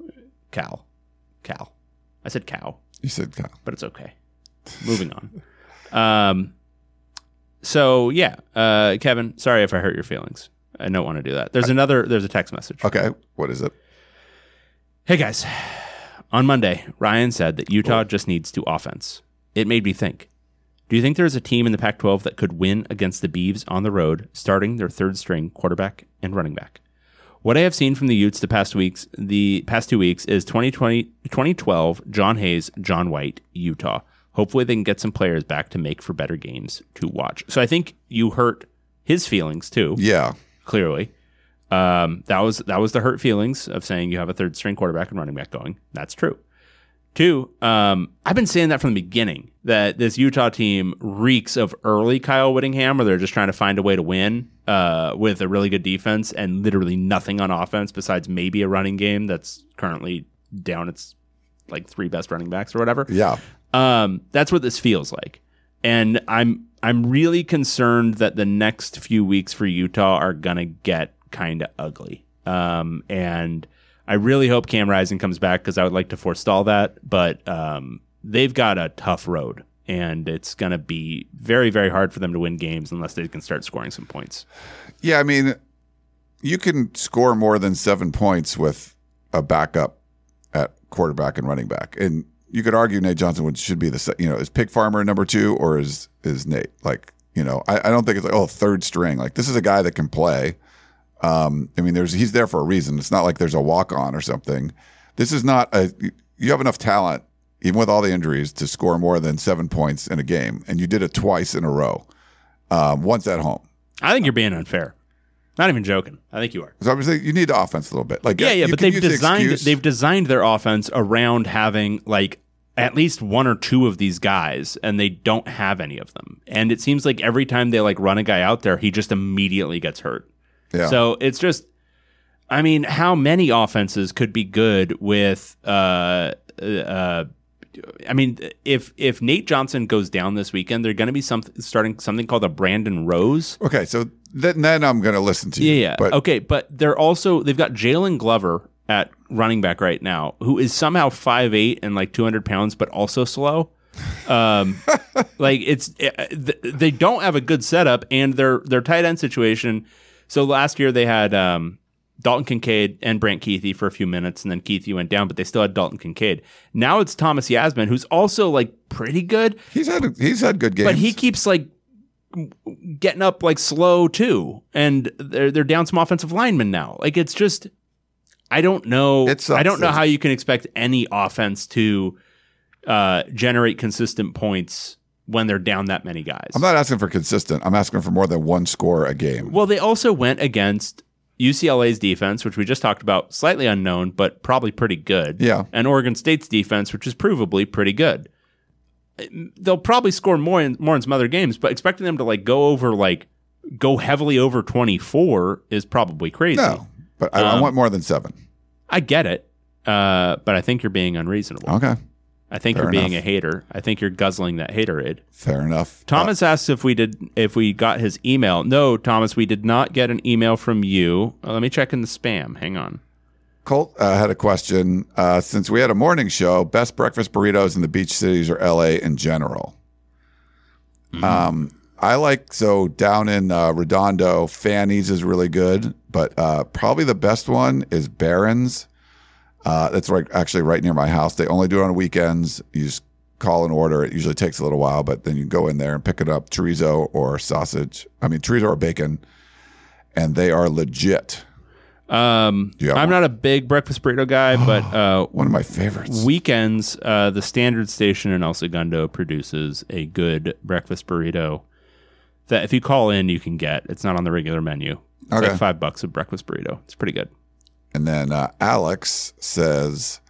I said cow. You said Cal. But it's okay. Moving on. So yeah, Kevin, sorry if I hurt your feelings. I don't want to do that. There's a text message. Okay. What is it? Hey guys, on Monday, Ryan said that Utah just needs to offense. It made me think. Do you think there's a team in the Pac-12 that could win against the Beavs on the road, starting their third string quarterback and running back? What I have seen from the Utes the past 2 weeks is 2012, John Hayes, John White, Utah. Hopefully they can get some players back to make for better games to watch. So I think you hurt his feelings too. Yeah. Clearly. That was the hurt feelings of saying you have a third string quarterback and running back going. That's true. Two, I've been saying that from the beginning, that this Utah team reeks of early Kyle Whittingham, where they're just trying to find a way to win with a really good defense and literally nothing on offense besides maybe a running game that's currently down its like three best running backs or whatever. Yeah. That's what this feels like. And I'm really concerned that the next few weeks for Utah are going to get kind of ugly. And I really hope Cam Rising comes back because I would like to forestall that. But they've got a tough road, and it's going to be very, very hard for them to win games unless they can start scoring some points. Yeah, I mean, you can score more than 7 points with a backup at quarterback and running back. And you could argue Nate Johnson should be is Pig Farmer number 2 or is Nate? Like, I don't think it's like, third string. Like, this is a guy that can play. I mean, he's there for a reason. It's not like there's a walk-on or something. This is not you have enough talent, even with all the injuries, to score more than 7 points in a game. And you did it twice in a row. Once at home. I think you're being unfair. Not even joking. I think you are. So obviously you need the offense a little bit. Like Yeah, you but can use the excuse- they've designed their offense around having like at least one or two of these guys, and they don't have any of them. And it seems like every time they like run a guy out there, he just immediately gets hurt. Yeah. So it's just, I mean, how many offenses could be good with? I mean, if Nate Johnson goes down this weekend, they're going to be starting something called a Brandon Rose. Okay, so then I'm going to listen to you. Yeah. But Okay, but they've got Jalen Glover at running back right now, who is somehow 5'8" and like 200 pounds, but also slow. Like they don't have a good setup, and their tight end situation. So last year they had Dalton Kincaid and Brant Keithy for a few minutes, and then Keithy went down, but they still had Dalton Kincaid. Now it's Thomas Yasmin, who's also like pretty good. he's had good games. But he keeps like getting up like slow too, and they're down some offensive linemen now. Like it's just, I don't know. I don't know how you can expect any offense to generate consistent points when they're down that many guys. I'm not asking for consistent. I'm asking for more than one score a game. Well, they also went against UCLA's defense, which we just talked about, slightly unknown, but probably pretty good. Yeah. And Oregon State's defense, which is provably pretty good. They'll probably score more in some other games, but expecting them to like go heavily over 24 is probably crazy. No, but I want more than 7. I get it, but I think you're being unreasonable. Okay. I think Fair you're being enough. a hater. I think you're guzzling that haterade. Fair enough. Thomas asks if we got his email. No, Thomas, we did not get an email from you. Let me check in the spam. Hang on. Colt had a question. Since we had a morning show, best breakfast burritos in the beach cities or LA in general? I like, so down in Redondo, Fanny's is really good, but probably the best one is Barron's. That's actually right near my house. They only do it on weekends. You just call and order. It usually takes a little while, but then you go in there and pick it up, chorizo or sausage. I mean, chorizo or bacon, and they are legit. I'm not a big breakfast burrito guy, but One of my favorites. weekends, the Standard Station in El Segundo produces a good breakfast burrito that if you call in, you can get. It's not on the regular menu. It's Okay. like $5 a breakfast burrito. It's pretty good. And then Alex says,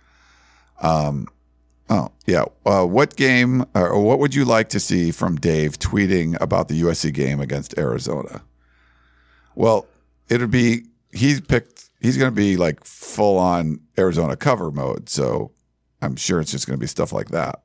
what game or what would you like to see from Dave tweeting about the USC game against Arizona? Well, it'd be, he's going to be like full on Arizona cover mode. So I'm sure it's just going to be stuff like that.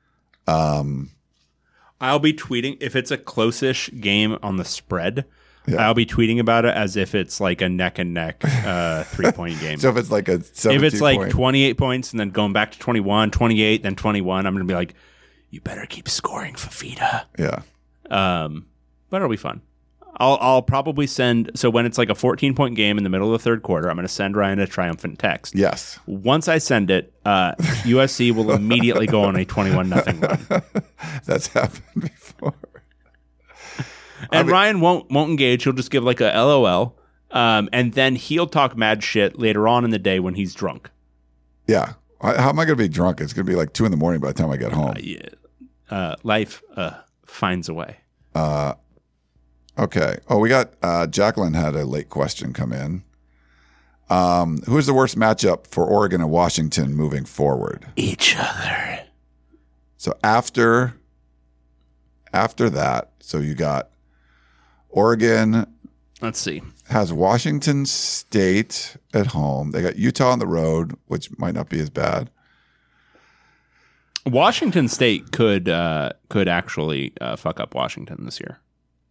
I'll be tweeting if it's a close-ish game on the spread. Yeah. I'll be tweeting about it as if it's like a neck and neck 3-point game. So if it's like a 17 if it's like point, 28 points and then going back to 21, 28, then 21, I'm going to be like, you better keep scoring, Fafita. yeah. But it'll be fun. I'll probably send, so when it's like a 14-point game in the middle of the third quarter, I'm going to send Ryan a triumphant text. Yes. Once I send it, USC will immediately go on a 21-0 run. That's happened before. And Ryan won't engage. He'll just give like a LOL. And then he'll talk mad shit later on in the day when he's drunk. Yeah. How am I going to be drunk? It's going to be like 2 a.m. by the time I get home. Life finds a way. Okay. Oh, we got Jacqueline had a late question come in. Who is the worst matchup for Oregon and Washington moving forward? Each other. So after that, so you got Oregon Let's see. has Washington State at home. They got Utah on the road, which might not be as bad. Washington State could actually fuck up Washington this year.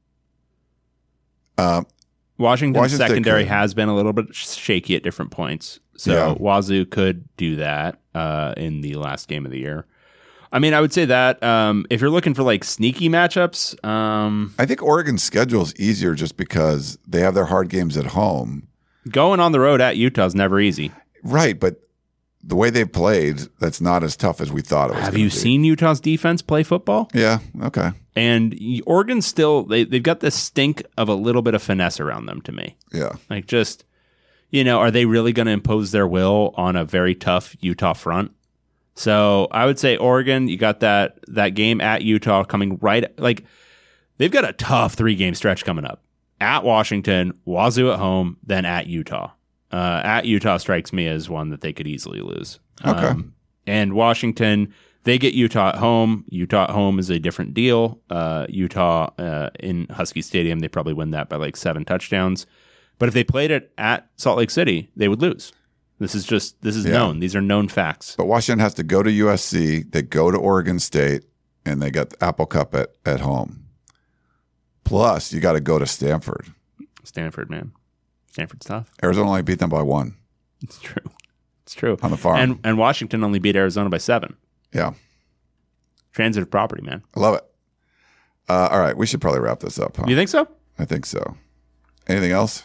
Washington's State secondary could. has been a little bit shaky at different points. So Yeah. Wazoo could do that in the last game of the year. I mean, I would say that if you're looking for like sneaky matchups, I think Oregon's schedule is easier just because they have their hard games at home. going on the road at Utah is never easy. Right, but the way they played, that's not as tough as we thought it was. Have gonna you be. seen Utah's defense play football? Yeah, okay. And Oregon still, they've got this stink of a little bit of finesse around them to me. Yeah. Like just, are they really going to impose their will on a very tough Utah front? So I would say Oregon, you got that game at Utah coming right, like they've got a tough 3-game stretch coming up. at Washington, Wazoo at home, then at Utah. At Utah strikes me as one that they could easily lose. Okay. And Washington, they get Utah at home. Utah at home is a different deal. Utah in Husky Stadium, they probably win that by like 7 touchdowns. But if they played it at Salt Lake City, they would lose. This is known. These are known facts. But Washington has to go to USC. They go to Oregon State, and they got the Apple Cup at home. Plus, you got to go to Stanford. Stanford, man. Stanford's tough. Arizona only beat them by 1. It's true. It's true. On the farm. And Washington only beat Arizona by 7. Yeah. Transitive property, man. I love it. All right. We should probably wrap this up, huh? You think so? I think so. Anything else?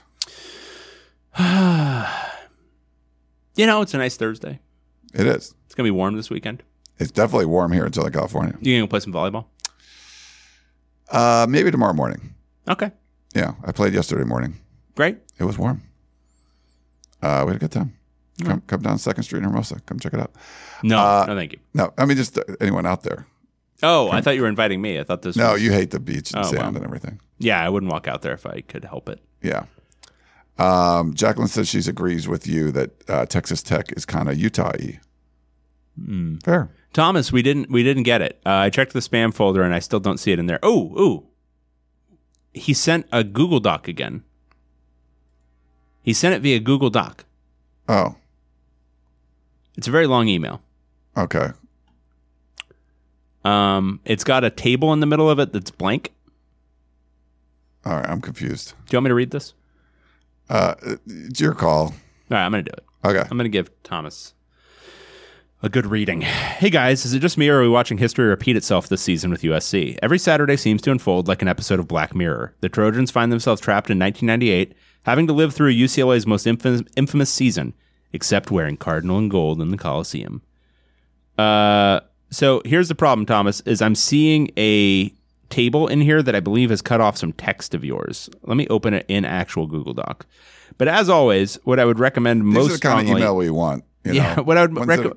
It's a nice Thursday. It is. It's going to be warm this weekend. It's definitely warm here in Southern California. You going to play some volleyball? Maybe tomorrow morning. Okay. Yeah. I played yesterday morning. Great. It was warm. We had a good time. Come down 2nd Street in Hermosa. Come check it out. No, no, thank you. No, I mean, just anyone out there. Oh, I thought you were inviting me. I thought this No, was... you hate the beach and sand well. and everything. Yeah, I wouldn't walk out there if I could help it. Yeah. Jacqueline says she agrees with you that Texas Tech is kind of Utah-y. Fair. Thomas, we didn't get it. I checked the spam folder and I still don't see it in there. Oh. He sent a Google Doc again. He sent it via Google Doc. Oh. It's a very long email. Okay. It's got a table in the middle of it that's blank. All right, I'm confused. Do you want me to read this? It's your call. All right, I'm going to do it. Okay. I'm going to give Thomas a good reading. Hey guys, is it just me or are we watching history repeat itself this season with USC? Every Saturday seems to unfold like an episode of Black Mirror. The Trojans find themselves trapped in 1998, having to live through UCLA's most infamous season, except wearing cardinal and gold in the Coliseum. So here's the problem, Thomas, is I'm seeing a table in here that I believe has cut off some text of yours. Let me open it in actual Google Doc. But as always, what I would recommend most These are the kind strongly... of email we want. What I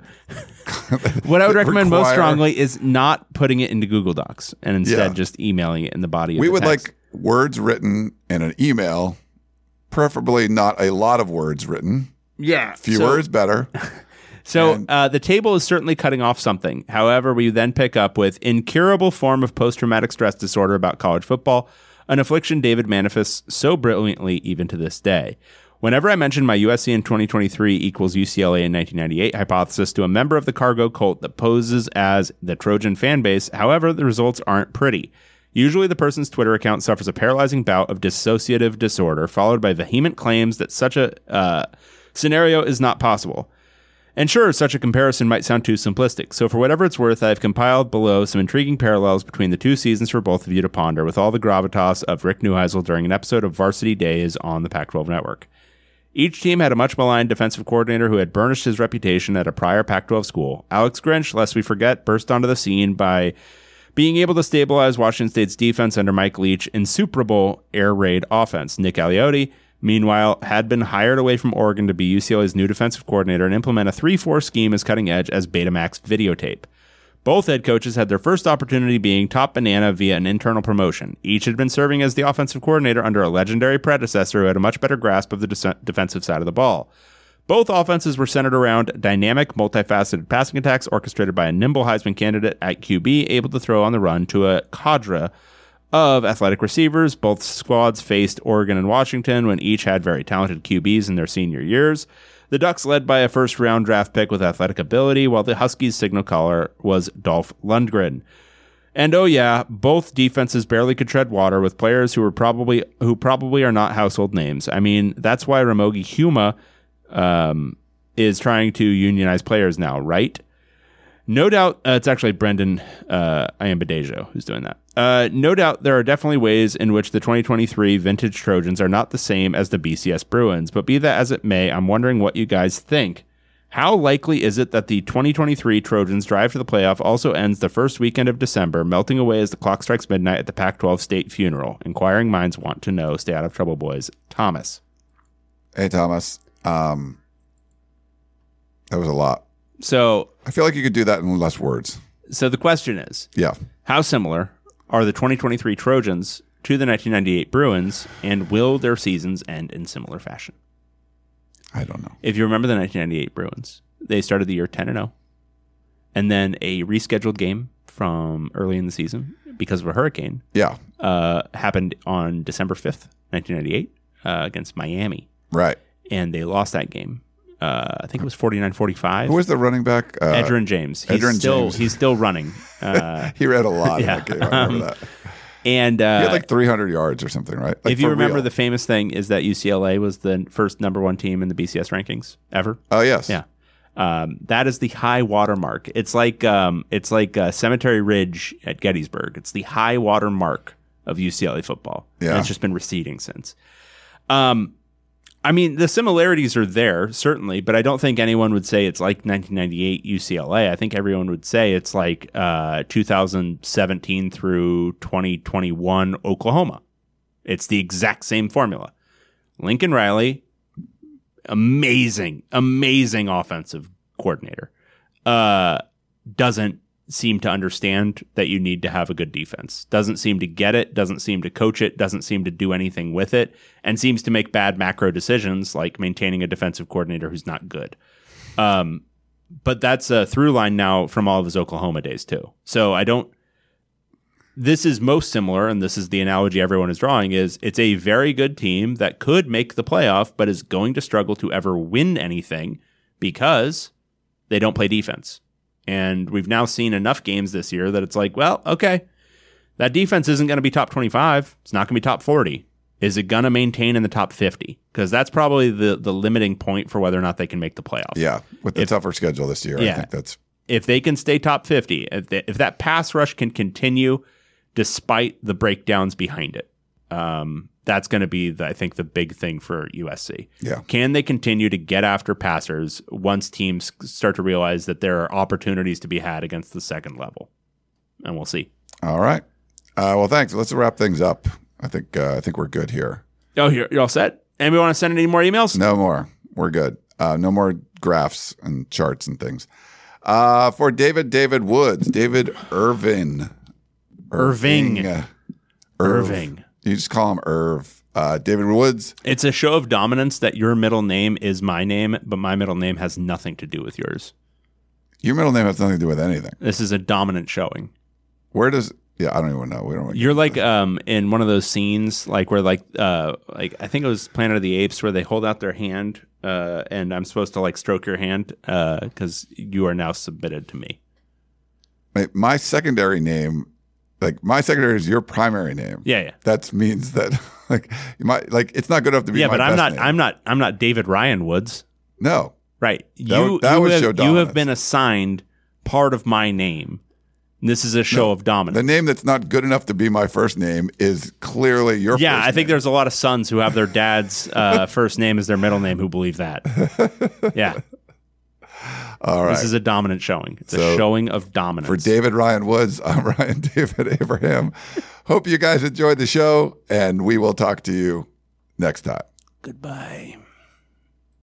would recommend most strongly is not putting it into Google Docs and instead just emailing it in the body of we the would text. like words written in an email, preferably not a lot of words written. Yeah. Fewer is better. So the table is certainly cutting off something. However, we then pick up with incurable form of post-traumatic stress disorder about college football, an affliction David manifests so brilliantly even to this day. Whenever I mention my USC in 2023 equals UCLA in 1998 hypothesis to a member of the cargo cult that poses as the Trojan fan base, however, the results aren't pretty. Usually the person's Twitter account suffers a paralyzing bout of dissociative disorder, followed by vehement claims that such a scenario is not possible. And sure, such a comparison might sound too simplistic, so for whatever it's worth, I've compiled below some intriguing parallels between the two seasons for both of you to ponder, with all the gravitas of Rick Neuheisel during an episode of Varsity Days on the Pac-12 Network. Each team had a much maligned defensive coordinator who had burnished his reputation at a prior Pac-12 school. Alex Grinch, lest we forget, burst onto the scene by being able to stabilize Washington State's defense under Mike Leach's insuperable air raid offense. Nick Aliotti, meanwhile, had been hired away from Oregon to be UCLA's new defensive coordinator and implement a 3-4 scheme as cutting edge as Betamax videotape. Both head coaches had their first opportunity being top banana via an internal promotion. Each had been serving as the offensive coordinator under a legendary predecessor who had a much better grasp of the defensive side of the ball. Both offenses were centered around dynamic, multifaceted passing attacks orchestrated by a nimble Heisman candidate at QB, able to throw on the run to a cadre of athletic receivers. Both squads faced Oregon and Washington when each had very talented QBs in their senior years. The Ducks led by a first-round draft pick with athletic ability, while the Huskies' signal caller was Dolph Lundgren. And oh yeah, both defenses barely could tread water with players who probably are not household names. I mean, that's why Ramogi Huma is trying to unionize players now, right? No doubt, it's actually Brendan Iambadejo who's doing that. No doubt there are definitely ways in which the 2023 vintage Trojans are not the same as the BCS Bruins, but be that as it may, I'm wondering what you guys think. How likely is it that the 2023 Trojans drive to the playoff also ends the first weekend of December, melting away as the clock strikes midnight at the Pac-12 state funeral? Inquiring minds want to know. Stay out of trouble, boys. Thomas. Hey, Thomas. That was a lot. So I feel like you could do that in less words. So the question is, Yeah. how similar are the 2023 Trojans to the 1998 Bruins, and will their seasons end in similar fashion? I don't know. If you remember the 1998 Bruins, they started the year 10-0, and then a rescheduled game from early in the season because of a hurricane Yeah. happened on December 5th, 1998 against Miami, Right. and they lost that game. I think it was 49-45. Who was the running back? Edgerrin James. He's still running. He read a lot in Yeah. that game. I remember that. And He had like 300 yards or something, right? Like if you for remember, real. the famous thing is that UCLA was the first number 1 team in the BCS rankings ever. Oh, yes. Yeah. That is the high water mark. It's like Cemetery Ridge at Gettysburg. It's the high water mark of UCLA football. Yeah. And it's just been receding since. I mean, the similarities are there, certainly, but I don't think anyone would say it's like 1998 UCLA. I think everyone would say it's like 2017 through 2021 Oklahoma. It's the exact same formula. Lincoln Riley, amazing offensive coordinator, doesn't seem to understand that you need to have a good defense. Doesn't seem to get it, doesn't seem to coach it, doesn't seem to do anything with it, and seems to make bad macro decisions like maintaining a defensive coordinator who's not good. But that's a through line now from all of his Oklahoma days too. So this is most similar, and this is the analogy everyone is drawing, is it's a very good team that could make the playoff, but is going to struggle to ever win anything because they don't play defense. And we've now seen enough games this year that it's like, well, okay, that defense isn't going to be top 25. It's not going to be top 40. Is it going to maintain in the top 50? Because that's probably the limiting point for whether or not they can make the playoffs. Yeah. With the tougher schedule this year, I think that's... If they can stay top 50, if that pass rush can continue despite the breakdowns behind it, that's going to be, I think, the big thing for USC. Yeah. Can they continue to get after passers once teams start to realize that there are opportunities to be had against the second level? And we'll see. All right. Well, thanks. Let's wrap things up. I think we're good here. Oh, you're all set? Anybody want to send any more emails? No more. We're good. No more graphs and charts and things. For David Woods, David Irving. You just call him Irv. David Woods. It's a show of dominance that your middle name is my name, but my middle name has nothing to do with yours. Your middle name has nothing to do with anything. This is a dominant showing. Where does... Yeah, I don't even know. We don't. You're like in one of those scenes, like where like I think it was Planet of the Apes, where they hold out their hand, and I'm supposed to like stroke your hand because you are now submitted to me. My secondary name, like my secondary is your primary name. Yeah. That means that like you might like it's not good enough to be. Yeah, my but best name. I'm not David Ryan Woods. No. Right. That would show you dominance. have been assigned part of my name. This is a show of dominance. The name that's not good enough to be my first name is clearly your first name. Yeah, I think there's a lot of sons who have their dad's first name as their middle name who believe that. Yeah. All right. This is a dominant showing. It's a showing of dominance. For David Ryan Woods, I'm Ryan David Abraham. Hope you guys enjoyed the show, and we will talk to you next time. Goodbye.